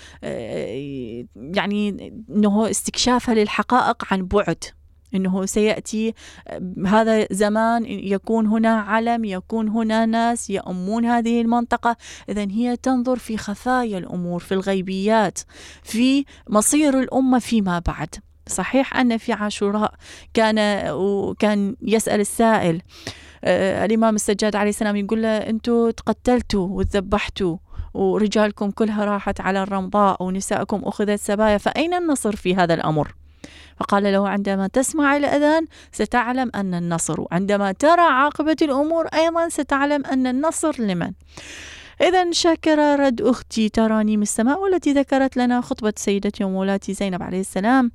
يعني إنه استكشافها للحقائق عن بعد، إنه سيأتي هذا زمان يكون هنا علم، يكون هنا ناس يأمون هذه المنطقة. إذن هي تنظر في خفايا الأمور، في الغيبيات، في مصير الأمة فيما بعد. صحيح أن في عاشوراء كان وكان يسأل السائل آه الإمام السجاد عليه السلام، يقول له: أنتوا تقتلتوا وتذبحتوا ورجالكم كلها راحت على الرمضاء ونساءكم أخذت سبايا، فأين النصر في هذا الأمر؟ فقال له: عندما تسمع الأذان ستعلم أن النصر، وعندما ترى عاقبة الأمور أيضا ستعلم أن النصر لمن. إذن شاكرة رد أختي ترانيم السماء، والتي ذكرت لنا خطبة سيدتي ومولاتي زينب عليه السلام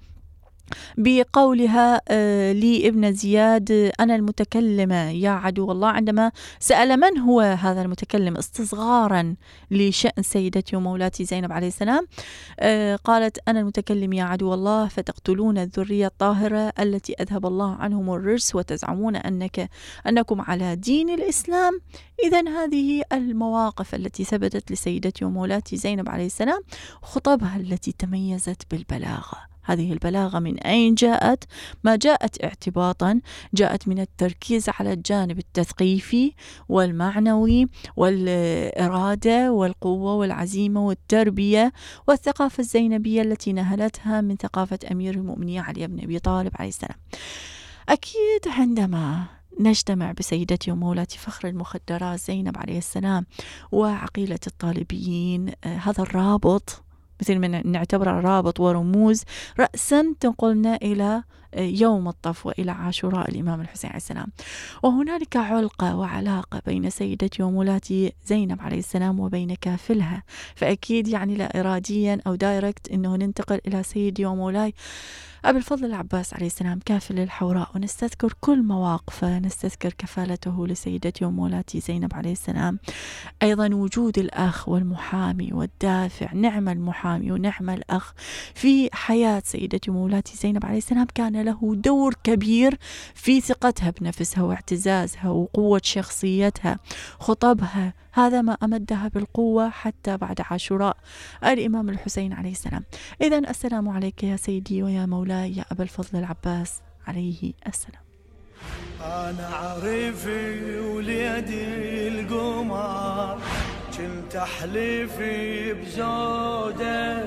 بقولها آه لابن زياد: أنا المتكلمة يا عدو الله، عندما سأل من هو هذا المتكلم استصغارا لشأن سيدتي ومولاتي زينب عليه السلام، آه قالت: أنا المتكلم يا عدو الله، فتقتلون الذرية الطاهرة التي أذهب الله عنهم الرجس وتزعمون أنك أنكم على دين الإسلام. إذن هذه المواقف التي ثبتت لسيدتي ومولاتي زينب عليه السلام، خطبها التي تميزت بالبلاغة. هذه البلاغة من أين جاءت؟ ما جاءت اعتباطا، جاءت من التركيز على الجانب التثقيفي والمعنوي والإرادة والقوة والعزيمة والتربية والثقافة الزينبية التي نهلتها من ثقافة أمير المؤمنين علي بن أبي طالب عليه السلام. أكيد عندما نجتمع بسيدتي ومولاتي فخر المخدرات زينب عليه السلام وعقيلة الطالبيين، آه هذا الرابط مثل ما نعتبره رابط ورموز رأسا تنقلنا إلى يوم الطف وإلى عاشوراء الإمام الحسين عليه السلام. وهنالك علقة وعلاقة بين سيدتي ومولاتي زينب عليه السلام وبين كافلها، فأكيد يعني لا إراديا أو دايركت إنه ننتقل إلى سيدي ومولاي أبي الفضل العباس عليه السلام كافل الحوراء، ونستذكر كل مواقفه، نستذكر كفالته لسيدتي ومولاتي زينب عليه السلام، أيضا وجود الأخ والمحامي والدافع، نعم المحامي ونعم الأخ في حياة سيدتي ومولاتي زينب عليه السلام، كان له دور كبير في ثقتها بنفسها واعتزازها وقوة شخصيتها، خطبها، هذا ما أمدها بالقوة حتى بعد عاشوراء الإمام الحسين عليه السلام. إذن السلام عليك يا سيدي ويا مولاي يا أبا الفضل العباس عليه السلام. أنا عريفي وليدي القمر، كنت أحلفي بزوده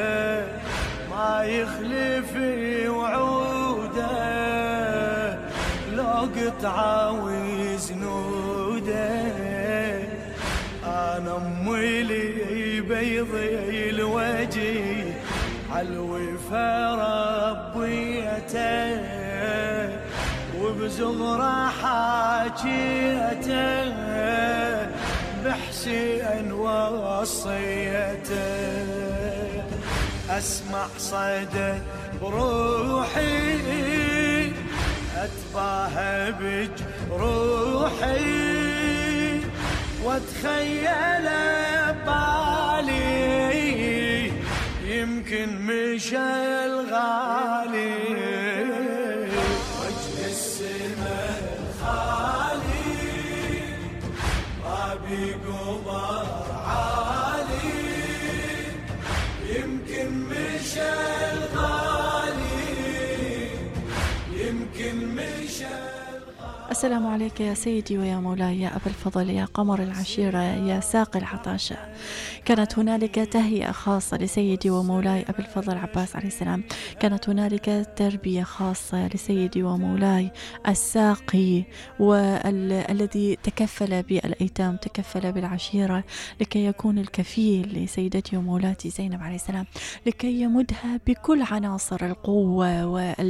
ما يخلفي وعوده، لو قطعة وزنوده. أنا أمي لي بيضي الوجه عالوفا ربيته، وبزغرة حاجيته بحسين وصيته. أسمع صدى بروحي أتباهى بجروحي، واتخيل بالي يمكن مشى الغالي وجه السماء الخالي ما بقمر عالي يمكن مشى الغالي يمكن مشى. السلام عليك يا سيدي ويا مولاي يا أبا الفضل يا قمر العشيرة يا ساقي العطاشة. كانت هنالك تهيئة خاصة لسيدي ومولاي أبا الفضل عباس عليه السلام، كانت هنالك تربية خاصة لسيدي ومولاي الساقي والذي تكفل بالأيتام، تكفل بالعشيرة لكي يكون الكفيل لسيدتي ومولاتي زينب عليه السلام، لكي يمدها بكل عناصر القوة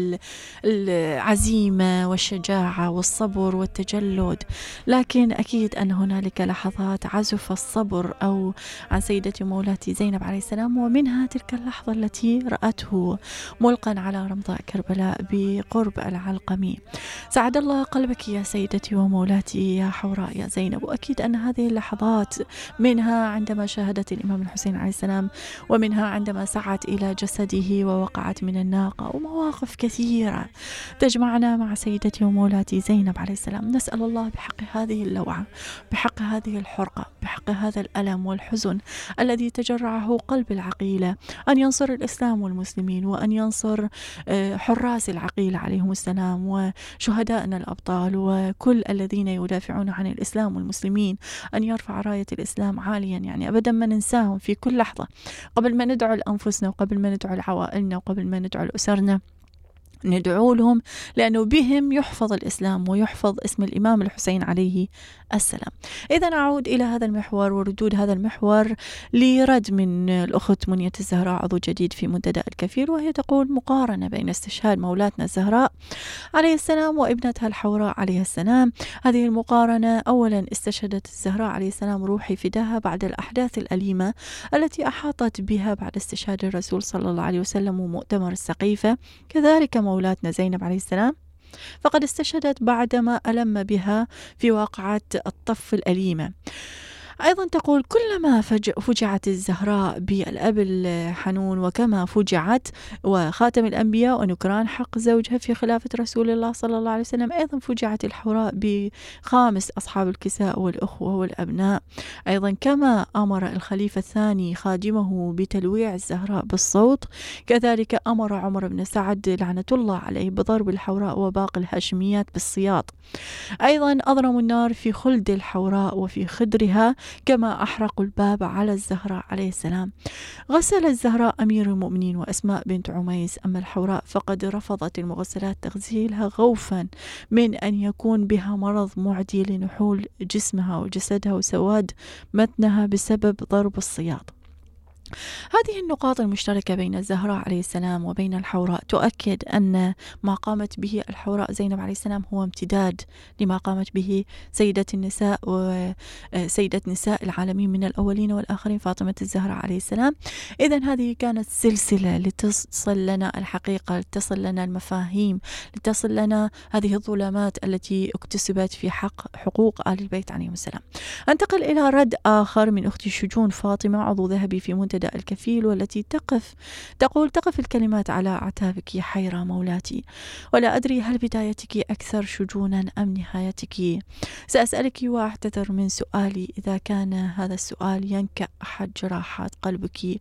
والعزيمة والشجاعة والصبر والتجلد. لكن أكيد أن هنالك لحظات عزف الصبر أو عن سيدتي ومولاتي زينب عليه السلام، ومنها تلك اللحظة التي رأته ملقا على رمضاء كربلاء بقرب العلقمي. سعد الله قلبك يا سيدتي ومولاتي يا حوراء يا زينب. وأكيد أن هذه اللحظات منها عندما شاهدت الإمام الحسين عليه السلام، ومنها عندما سعت إلى جسده ووقعت من الناقة، ومواقف كثيرة تجمعنا مع سيدتي ومولاتي زينب عليه السلام. نسأل الله بحق هذه اللوعة، بحق هذه الحرقة، بحق هذا الألم والحزن الذي تجرعه قلب العقيلة، أن ينصر الإسلام والمسلمين، وأن ينصر حراس العقيلة عليهم السلام، وشهدائنا الأبطال، وكل الذين يدافعون عن الإسلام والمسلمين، أن يرفع راية الإسلام عاليا. يعني أبدا ما ننساهم في كل لحظة، قبل ما ندعو لأنفسنا وقبل ما ندعو لعوائلنا وقبل ما ندعو لأسرنا، ندعو لهم، لأنه بهم يحفظ الإسلام ويحفظ اسم الإمام الحسين عليه السلام. إذا أعود إلى هذا المحور وردود هذا المحور لرد من الأخت منية الزهراء عضو جديد في منتدى الكفيل، وهي تقول مقارنة بين استشهاد مولاتنا الزهراء عليه السلام وابنتها الحوراء عليه السلام. هذه المقارنة، أولا استشهدت الزهراء عليه السلام روحي فداها بعد الأحداث الأليمة التي أحاطت بها بعد استشهاد الرسول صلى الله عليه وسلم ومؤتمر السقيفة. كذلك مولاتنا زينب عليه السلام فقد استشهدت بعدما ألم بها في واقعة الطف الأليمة. أيضا تقول كلما فجعت الزهراء بالأب الحنون وكما فجعت وخاتم الأنبياء ونكران حق زوجها في خلافة رسول الله صلى الله عليه وسلم، أيضا فجعت الحوراء بخامس أصحاب الكساء والأخوة والأبناء. أيضا كما أمر الخليفة الثاني خادمه بتلويع الزهراء بالصوت، كذلك أمر عمر بن سعد لعنة الله عليه بضرب الحوراء وباقي الهاشميات بالسياط. أيضا أضرموا النار في خلد الحوراء وفي خدرها، كما أحرقوا الباب على الزهراء عليه السلام. غسل الزهراء أمير المؤمنين وأسماء بنت عميس، أما الحوراء فقد رفضت المغسلات تغسيلها خوفا من أن يكون بها مرض معدي لنحول جسمها وجسدها وسواد متنها بسبب ضرب السياط. هذه النقاط المشتركة بين الزهراء عليه السلام وبين الحوراء تؤكد أن ما قامت به الحوراء زينب عليه السلام هو امتداد لما قامت به سيدة النساء وسيدة نساء العالمين من الأولين والآخرين فاطمة الزهراء عليه السلام. إذن هذه كانت سلسلة لتصل لنا الحقيقة، لتصل لنا المفاهيم، لتصل لنا هذه الظلامات التي اكتسبت في حق حقوق آل البيت عليهم السلام. انتقل إلى رد آخر من أختي شجون فاطمة عضو ذهبي في منتدى الكفيل، والتي تقف تقول تقف الكلمات على أعتابك يا حيرة مولاتي، ولا أدري هل بدايتك أكثر شجونا أم نهايتك. سأسألك وأعتذر من سؤالي إذا كان هذا السؤال ينكأ أحد جراحات قلبك.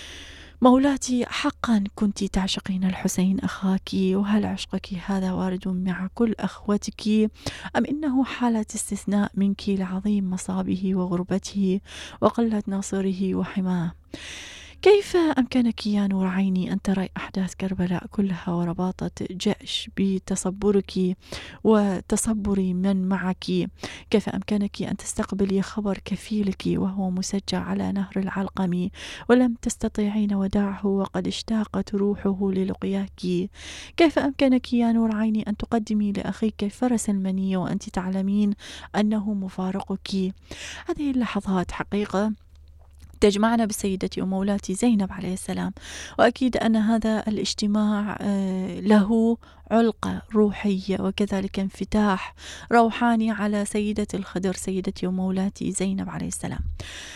مولاتي، حقا كنت تعشقين الحسين أخاك، وهل عشقك هذا وارد مع كل أخوتك أم إنه حالة استثناء منك لعظيم مصابه وغربته وقلة ناصره وحماه؟ كيف أمكنك يا نور عيني أن ترى أحداث كربلاء كلها ورباطة جأش بتصبرك وتصبر من معك؟ كيف أمكنك أن تستقبلي خبر كفيلك وهو مسجع على نهر العلقمي ولم تستطيعين وداعه وقد اشتاقت روحه للقياك؟ كيف أمكنك يا نور عيني أن تقدمي لأخيك فرس المنية وأنت تعلمين أنه مفارقك؟ هذه اللحظات حقيقة تجمعنا بسيدتي ومولاتي زينب عليه السلام، وأكيد أن هذا الاجتماع له علقة روحية وكذلك انفتاح روحاني على سيدة الخدر سيدتي ومولاتي زينب عليه السلام.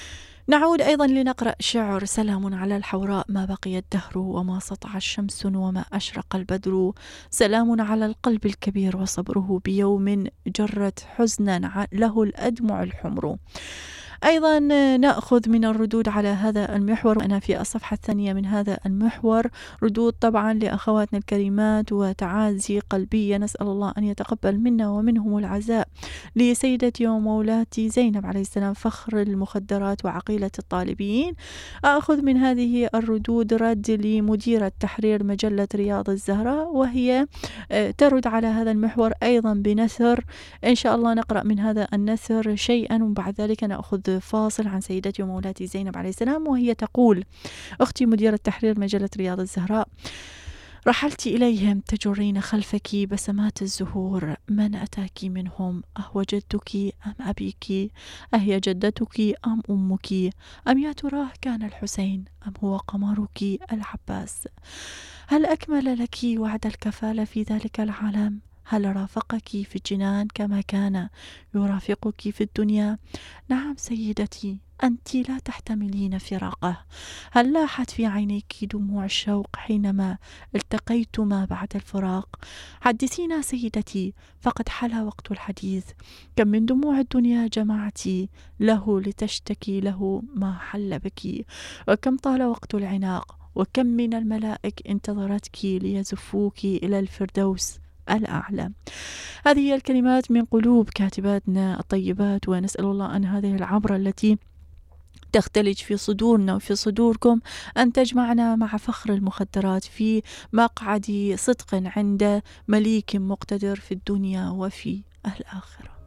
نعود أيضا لنقرأ شعر: سلام على الحوراء ما بقي الدهر، وما سطع الشمس وما أشرق البدر، سلام على القلب الكبير وصبره بيوم جرت حزنا له الأدمع الحمر. أيضا نأخذ من الردود على هذا المحور. أنا في الصفحة الثانية من هذا المحور ردود طبعا لأخواتنا الكريمات وتعازي قلبية، نسأل الله أن يتقبل منا ومنهم العزاء لسيدتي ومولاتي زينب عليه السلام فخر المخدرات وعقيلة الطالبين. أخذ من هذه الردود رد لمديرة تحرير مجلة رياض الزهراء، وهي ترد على هذا المحور أيضا بنثر. إن شاء الله نقرأ من هذا النثر شيئا وبعد ذلك نأخذ فاصل عن سيدتي ومولاتي زينب عليه السلام. وهي تقول: أختي مديرة تحرير مجلة رياض الزهراء، رحلت إليهم تجرين خلفك بسمات الزهور، من أتاك منهم؟ أهو جدك أم أبيك؟ أهي جدتك أم أمك؟ أم يا تراه كان الحسين أم هو قمرك العباس؟ هل أكمل لك وعد الكفالة في ذلك العالم؟ هل رافقك في الجنان كما كان يرافقك في الدنيا؟ نعم سيدتي، أنت لا تحتملين فراقه. هل لاحت في عينيك دموع الشوق حينما التقيتما بعد الفراق؟ حدثينا سيدتي، فقد حلا وقت الحديث. كم من دموع الدنيا جمعتي له لتشتكي له ما حل بك، وكم طال وقت العناق، وكم من الملائك انتظرتك ليزفوك إلى الفردوس الأعلى. هذه هي الكلمات من قلوب كاتباتنا الطيبات، ونسأل الله أن هذه العبرة التي تختلج في صدورنا وفي صدوركم أن تجمعنا مع فخر المخدرات في مقعد صدق عند مليك مقتدر في الدنيا وفي الآخرة.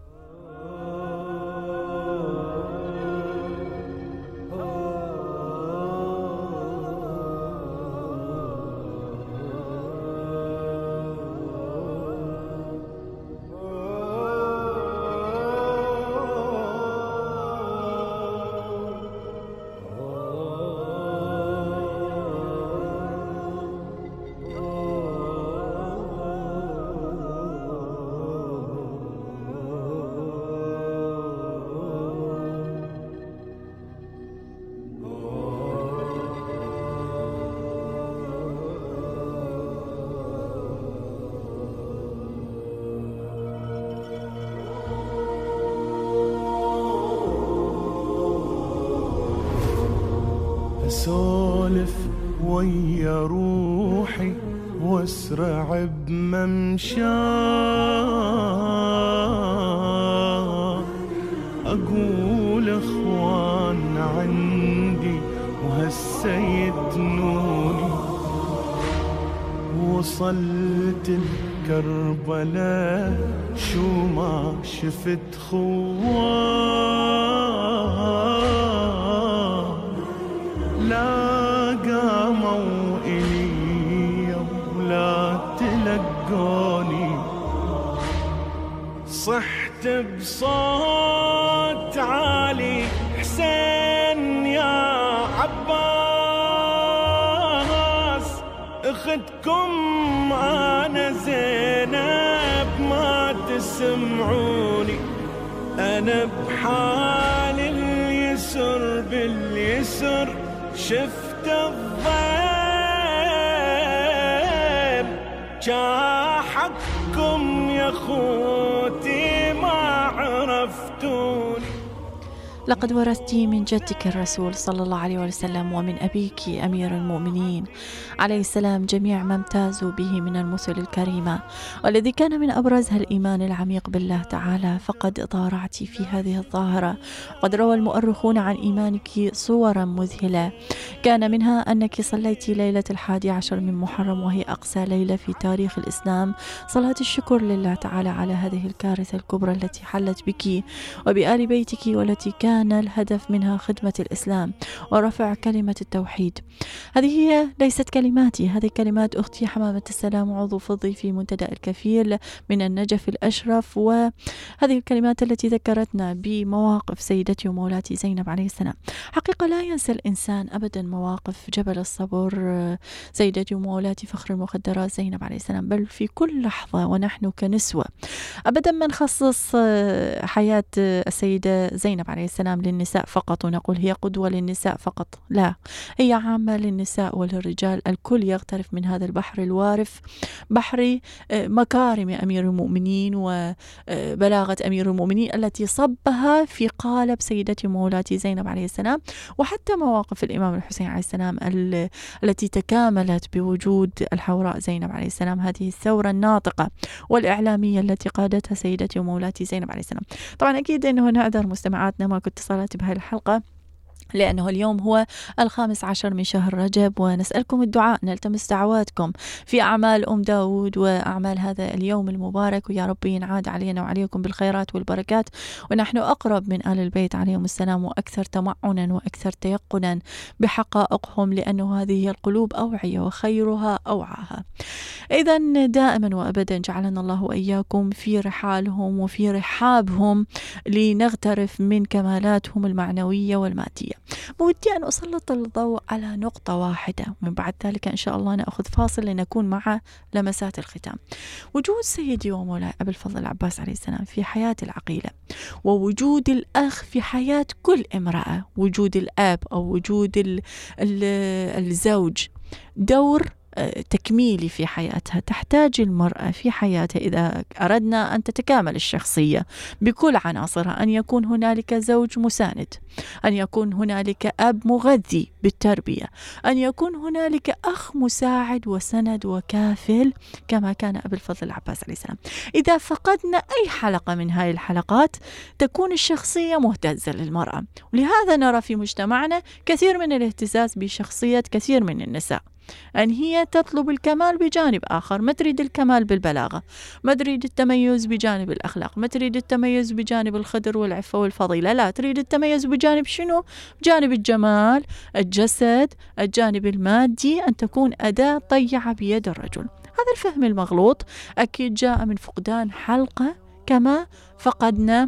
أسولف ويا روحي واسرع بممشى، أقول إخوان عندي وهسه يدنوني، وصلت الكربلاء شو ما شفت خوان، لا قاموا إلي ولا تلقوني، صحت بصوت عالي حسين يا عباس، اختكم أنا زينب ما تسمعوني، أنا بحال اليسر باليسر شفت الضيم، جاحكم يا خوتي ما عرفتوني. لقد ورثتي من جدك الرسول صلى الله عليه وسلم ومن أبيك أمير المؤمنين عليه السلام جميع ما امتازوا به من المثل الكريمة، والذي كان من أبرزها الإيمان العميق بالله تعالى، فقد ضارعت في هذه الظاهرة. قد روى المؤرخون عن إيمانك صورا مذهلة، كان منها أنك صليت ليلة الحادي عشر من محرم، وهي أقسى ليلة في تاريخ الإسلام، صلاة الشكر لله تعالى على هذه الكارثة الكبرى التي حلت بك وبآل بيتك، والتي كان كان الهدف منها خدمة الإسلام ورفع كلمة التوحيد. هذه هي ليست كلماتي، هذه كلمات أختي حمامة السلام، عضو فضي في منتدى الكفيل من النجف الأشرف، وهذه الكلمات التي ذكرتنا بمواقف سيدتي ومولاتي زينب عليه السلام. حقيقة لا ينسى الإنسان أبدا مواقف جبل الصبر سيدتي ومولاتي فخر المخدرات زينب عليه السلام، بل في كل لحظة ونحن كنسوة أبدا ما نخصص حياة السيدة زينب عليه السلام السلام للنساء فقط ونقول هي قدوة للنساء فقط، لا، هي عامة للنساء وللرجال، الكل يغترف من هذا البحر الوارف، بحر مكارم أمير المؤمنين وبلاغة أمير المؤمنين التي صبها في قالب سيدتي مولاتي زينب عليه السلام، وحتى مواقف الإمام الحسين عليه السلام التي تكاملت بوجود الحوراء زينب عليه السلام، هذه الثورة الناطقة والإعلامية التي قادتها سيدتي ومولاتي زينب عليه السلام. طبعا أكيد أنه نعذر مستمعاتنا ماكو اتصالات بهذه الحلقة، لأنه اليوم هو الخامس عشر من شهر رجب، ونسألكم الدعاء، نلتمس دعواتكم في أعمال أم داود وأعمال هذا اليوم المبارك، ويا رب ينعاد علينا وعليكم بالخيرات والبركات، ونحن أقرب من آل البيت عليهم السلام وأكثر تمعنا وأكثر تيقنا بحقائقهم، لأنه هذه هي القلوب أوعية وخيرها أوعاها. إذا دائما وأبدا جعلنا الله وإياكم في رحالهم وفي رحابهم لنغترف من كمالاتهم المعنوية والمادية. بودي أن أسلط الضوء على نقطة واحدة، ومن بعد ذلك إن شاء الله نأخذ فاصل لنكون مع لمسات الختام. وجود سيدي ومولاي أبي الفضل العباس عليه السلام في حياة العقيلة، ووجود الأخ في حياة كل امرأة، وجود الأب أو وجود ال ال الزوج دور تكميلي في حياتها. تحتاج المرأة في حياتها إذا أردنا أن تتكامل الشخصية بكل عناصرها، أن يكون هنالك زوج مساند، أن يكون هنالك أب مغذي بالتربية، أن يكون هنالك أخ مساعد وسند وكافل كما كان أبي الفضل العباس عليه السلام. إذا فقدنا أي حلقة من هذه الحلقات تكون الشخصية مهتزة للمرأة، ولهذا نرى في مجتمعنا كثير من الاهتزاز بشخصية كثير من النساء، أن هي تطلب الكمال بجانب آخر، ما تريد الكمال بالبلاغة، ما تريد التميز بجانب الأخلاق، ما تريد التميز بجانب الخدر والعفة والفضيلة، لا، تريد التميز بجانب شنو؟ بجانب الجمال، الجسد، الجانب المادي، أن تكون أداة طيعة بيد الرجل. هذا الفهم المغلوط أكيد جاء من فقدان حلقة كما فقدنا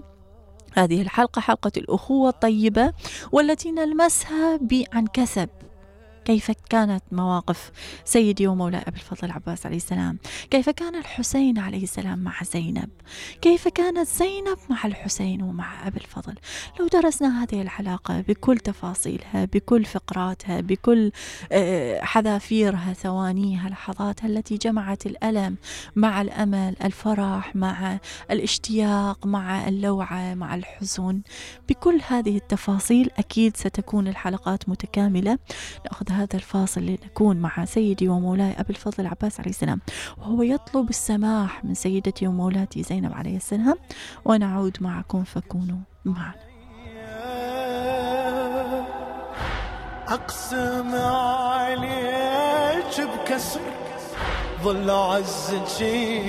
هذه الحلقة، حلقة الأخوة الطيبة، والتي نلمسها عن كسب كيف كانت مواقف سيدي ومولاي أبي الفضل العباس عليه السلام، كيف كان الحسين عليه السلام مع زينب، كيف كانت زينب مع الحسين ومع أبي الفضل. لو درسنا هذه العلاقة بكل تفاصيلها، بكل فقراتها، بكل حذافيرها، ثوانيها، لحظاتها التي جمعت الألم مع الأمل، الفرح مع الاشتياق مع اللوعة مع الحزن، بكل هذه التفاصيل أكيد ستكون الحلقات متكاملة. نأخذ هذا الفاصل لنكون مع سيدي ومولاي أبي الفضل العباس عليه السلام، وهو يطلب السماح من سيدتي ومولاتي زينب عليه السلام، ونعود معكم فكونوا معنا. أقسم عليك بكسر ظل عزك،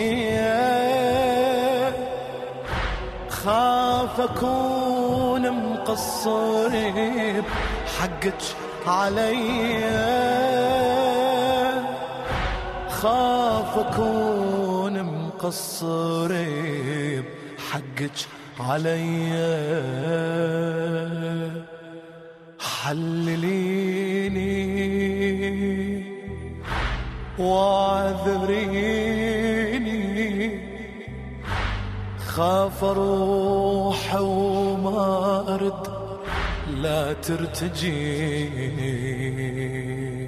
خاف أكون مقصر بحقك علي، خاف أكون مقصر بحقك علي، حلليني واعذريني، خاف أروح وما أرد لا ترتجي،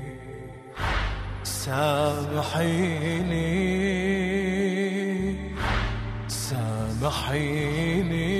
سامحيني سامحيني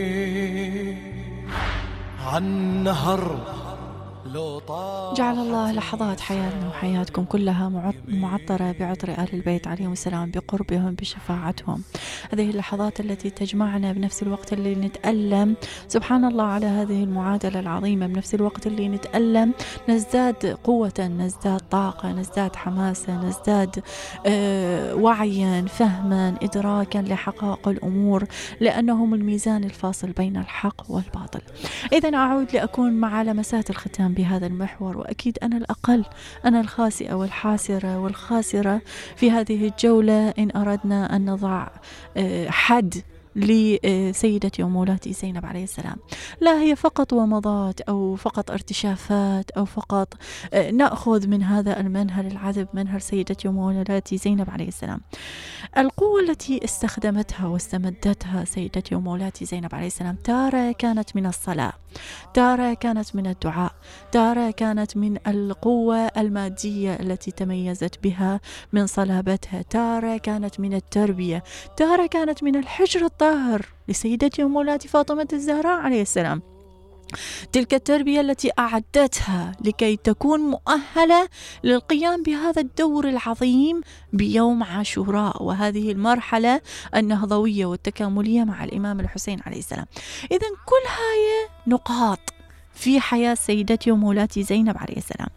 عن نهر. جعل الله لحظات حياتنا وحياتكم كلها معطرة بعطر آل البيت عليهم السلام، بقربهم بشفاعتهم. هذه اللحظات التي تجمعنا بنفس الوقت اللي نتألم، سبحان الله على هذه المعادلة العظيمة، بنفس الوقت اللي نتألم نزداد قوة، نزداد طاقة، نزداد حماسة، نزداد آه وعيا، فهما، إدراكا لحقائق الأمور، لأنهم الميزان الفاصل بين الحق والباطل. إذن أعود لأكون مع لمسات الختام بهذا المحور، وأكيد أنا الأقل، أنا الخاسئة والحاسرة والخاسرة في هذه الجولة، إن أردنا أن نضع حد لسيدتي ومولاتي زينب عليه السلام. لا هي فقط ومضات أو فقط ارتشافات أو فقط نأخذ من هذا المنهل العذب، منهل سيدتي ومولاتي زينب عليه السلام. القوة التي استخدمتها واستمدتها سيدتي ومولاتي زينب عليه السلام تارة كانت من الصلاة، تارة كانت من الدعاء، تارة كانت من القوة المادية التي تميزت بها من صلابتها، تارة كانت من التربية، تارة كانت من الحجر الطاهر لسيدتي ومولاتي فاطمة الزهراء عليه السلام. تلك التربية التي أعدتها لكي تكون مؤهلة للقيام بهذا الدور العظيم بيوم عاشوراء وهذه المرحلة النهضوية والتكاملية مع الإمام الحسين عليه السلام. إذن كل هاي نقاط في حياة سيدتي ومولاتي زينب عليه السلام.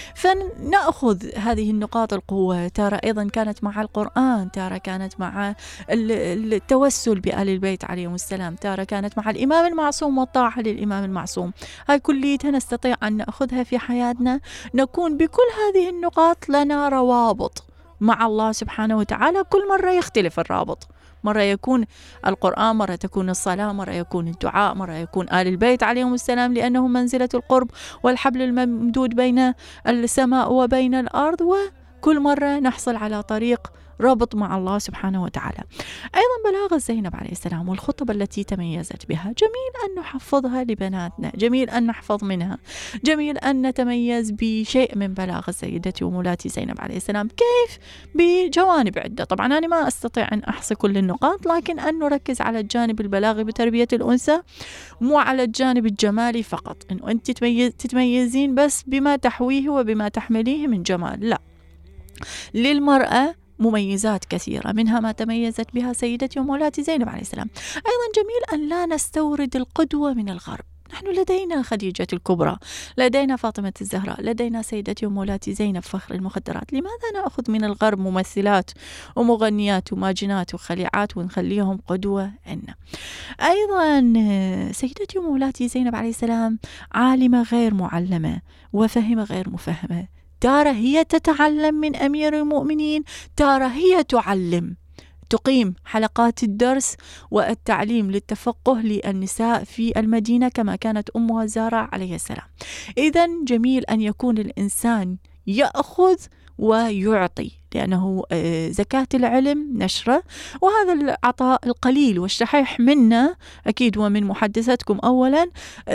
فنأخذ هذه النقاط القوة. ترى أيضا كانت مع القرآن، ترى كانت مع التوسل بآل البيت عليهم السلام، ترى كانت مع الإمام المعصوم والطاعة للإمام المعصوم. هاي كليتها نستطيع أن نأخذها في حياتنا، نكون بكل هذه النقاط لنا روابط مع الله سبحانه وتعالى. كل مرة يختلف الرابط، مرة يكون القرآن، مرة تكون الصلاة، مرة يكون الدعاء، مرة يكون آل البيت عليهم السلام لأنهم منزلة القرب والحبل الممدود بين السماء وبين الأرض. وكل مرة نحصل على طريق رابط مع الله سبحانه وتعالى. أيضا بلاغة زينب عليه السلام والخطب التي تميزت بها، جميل أن نحفظها لبناتنا، جميل أن نحفظ منها، جميل أن نتميز بشيء من بلاغة سيدتي ومولاتي زينب عليه السلام. كيف؟ بجوانب عدة. طبعا أنا ما أستطيع أن أحصي كل النقاط، لكن أن نركز على الجانب البلاغي بتربية الأنثى، مو على الجانب الجمالي فقط، أنه أنت تتميزين بس بما تحويه وبما تحمليه من جمال. لا، للمرأة مميزات كثيرة، منها ما تميزت بها سيدتي ومولاتي زينب عليه السلام. أيضا جميل أن لا نستورد القدوة من الغرب. نحن لدينا خديجة الكبرى، لدينا فاطمة الزهراء، لدينا سيدتي ومولاتي زينب فخر المخدرات. لماذا نأخذ من الغرب ممثلات ومغنيات وماجنات وخليعات ونخليهم قدوة عنا؟ أيضا سيدتي ومولاتي زينب عليه السلام عالمة غير معلمة وفهمة غير مفهمة. تارة هي تتعلم من أمير المؤمنين، تارة هي تعلم، تقيم حلقات الدرس والتعليم للتفقه للنساء في المدينة كما كانت أمها الزهراء عليه السلام. إذن جميل أن يكون الإنسان يأخذ ويعطي، لأنه زكاة العلم نشره، وهذا العطاء القليل والشحيح منا أكيد ومن محدثتكم أولا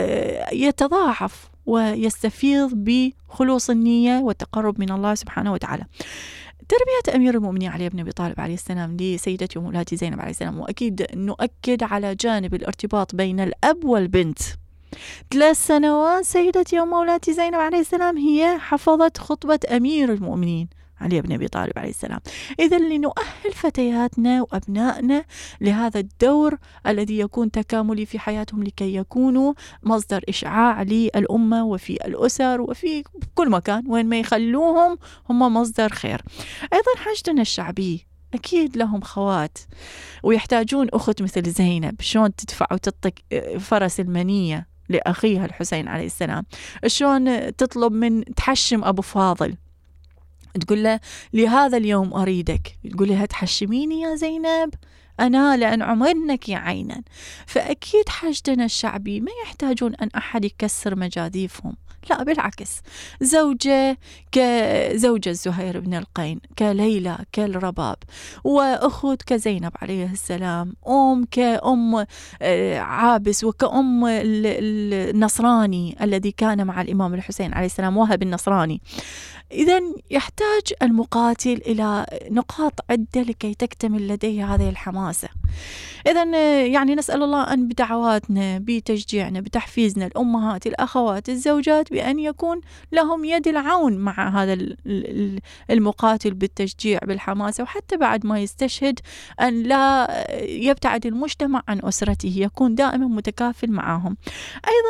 يتضاعف ويستفيض بخلوص النية والتقرب من الله سبحانه وتعالى. تربية أمير المؤمنين علي بن أبي طالب عليه السلام لسيدتي ومولاتي زينب عليه السلام، وأكيد نؤكد على جانب الارتباط بين الأب والبنت. ثلاث سنوات سيدتي ومولاتي زينب عليه السلام هي حفظت خطبة أمير المؤمنين علي بن أبي طالب عليه السلام. إذن لنؤهل فتياتنا وأبنائنا لهذا الدور الذي يكون تكاملي في حياتهم، لكي يكونوا مصدر إشعاع للأمة وفي الأسر وفي كل مكان، وين ما يخلوهم هم مصدر خير. أيضا حشدنا الشعبي أكيد لهم خوات ويحتاجون أخت مثل زينب. شلون تدفع وتطق فرس المنية لأخيها الحسين عليه السلام، شلون تطلب من تحشم أبو فاضل، تقول له لهذا اليوم أريدك، تقول لها تحشميني يا زينب أنا لأنعم منك عينا. فأكيد حشدنا الشعبي ما يحتاجون أن أحد يكسر مجاذيفهم، لا بالعكس، زوجة كزوجة زهير بن القين، كليلى، كالرباب، وأخت كزينب عليه السلام، أم كأم عابس، وكأم النصراني الذي كان مع الإمام الحسين عليه السلام، وهب النصراني. إذن يحتاج المقاتل إلى نقاط عدة لكي تكتمل لديه هذه الحماسة. إذن يعني نسأل الله أن بدعواتنا، بتشجيعنا، بتحفيزنا الأمهات، الأخوات، الزوجات، بأن يكون لهم يد العون مع هذا المقاتل بالتشجيع بالحماسة، وحتى بعد ما يستشهد أن لا يبتعد المجتمع عن أسرته، يكون دائما متكافل معهم. أيضا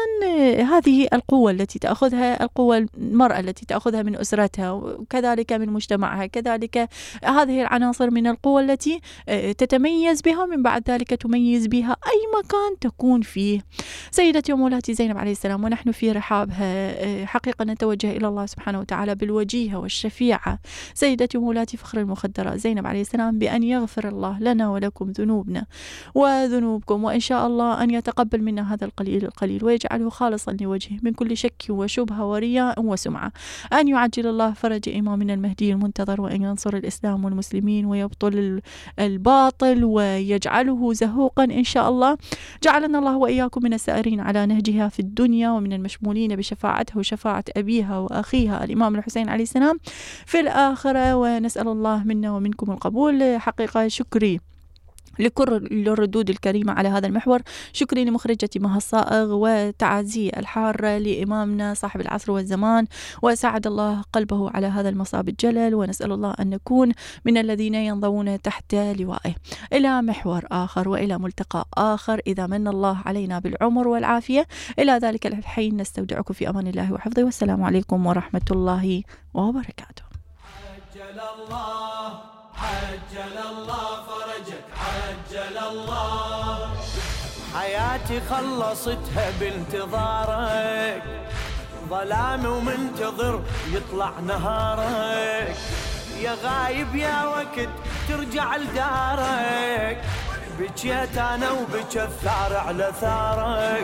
هذه القوة التي تأخذها القوة المرأة التي تأخذها من أسرتها وكذلك من مجتمعها، كذلك هذه العناصر من القوة التي تتميز بها ومن بعد ذلك تميز بها أي مكان تكون فيه. سيدتي ومولاتي زينب عليه السلام ونحن في رحابها حقيقة نتوجه إلى الله سبحانه وتعالى بالوجيهة والشفيعة سيدتي ومولاتي فخر المخدرات زينب عليه السلام بأن يغفر الله لنا ولكم ذنوبنا وذنوبكم، وإن شاء الله أن يتقبل منا هذا القليل القليل ويجعله خالصا لوجهه من كل شك وشبهة ورياء وسمعة، أن يعجل الله فرج إمامنا المهدي المنتظر، وأن ينصر الإسلام والمسلمين ويبطل الباطل ويجعله زهوقا إن شاء الله. جعلنا الله وإياكم من السائرين على نهجها في الدنيا ومن المشمولين بشفاعته وشفاعة أبيها وأخيها الإمام الحسين عليه السلام في الآخرة، ونسأل الله منا ومنكم القبول. حقيقة شكري لكل الردود الكريمة على هذا المحور، شكري لمخرجتي مها الصائغ، وتعازي الحارة لإمامنا صاحب العصر والزمان، وساعد الله قلبه على هذا المصاب الجلل، ونسأل الله أن نكون من الذين ينضوون تحت لوائه. إلى محور آخر وإلى ملتقى آخر إذا من الله علينا بالعمر والعافية. إلى ذلك الحين نستودعكم في أمان الله وحفظه، والسلام عليكم ورحمة الله وبركاته. عجل الله عجل الله فرجك عجل الله، حياتي خلصتها بانتظارك، ظلام ومنتظر يطلع نهارك، يا غايب يا وقت ترجع لدارك، بجيت انا وبجى الثار على ثارك،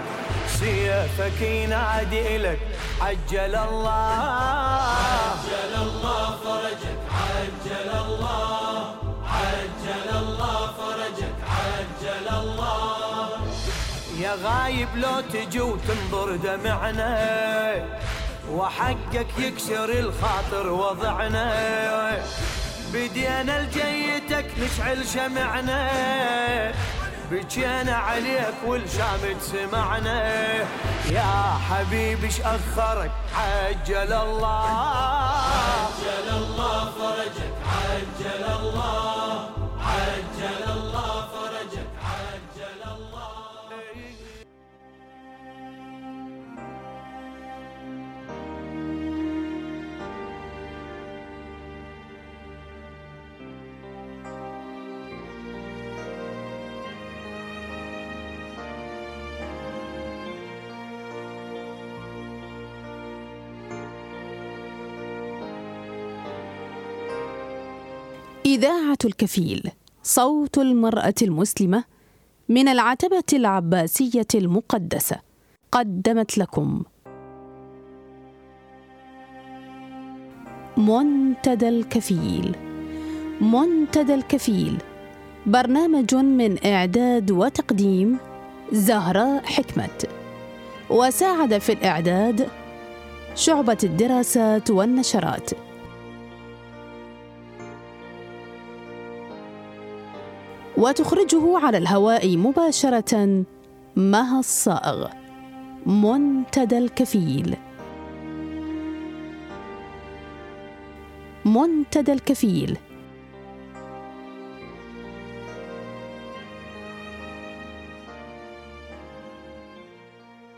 سيفك ينادي لك عجل الله عجل الله فرجك عجل الله عجل الله فرجك عجل الله، يا غايب لو تجي وتنظر دمعنا، وحقك يكسر الخاطر وضعنا، بدينا لجيتك نشعل شمعنا، بجينا عليك والشامت سمعنا، يا حبيبي ايش اخرك عجل الله عجل الله فرجك عجل الله عجل الله فرجك عجل الله. إذاعة الكفيل، صوت المرأة المسلمة من العتبة العباسية المقدسة، قدمت لكم منتدى الكفيل. منتدى الكفيل برنامج من إعداد وتقديم زهراء حكمت، وساعد في الإعداد شعبة الدراسات والنشرات. وتخرجه على الهواء مباشرة مها الصائغ. منتدى الكفيل. منتدى الكفيل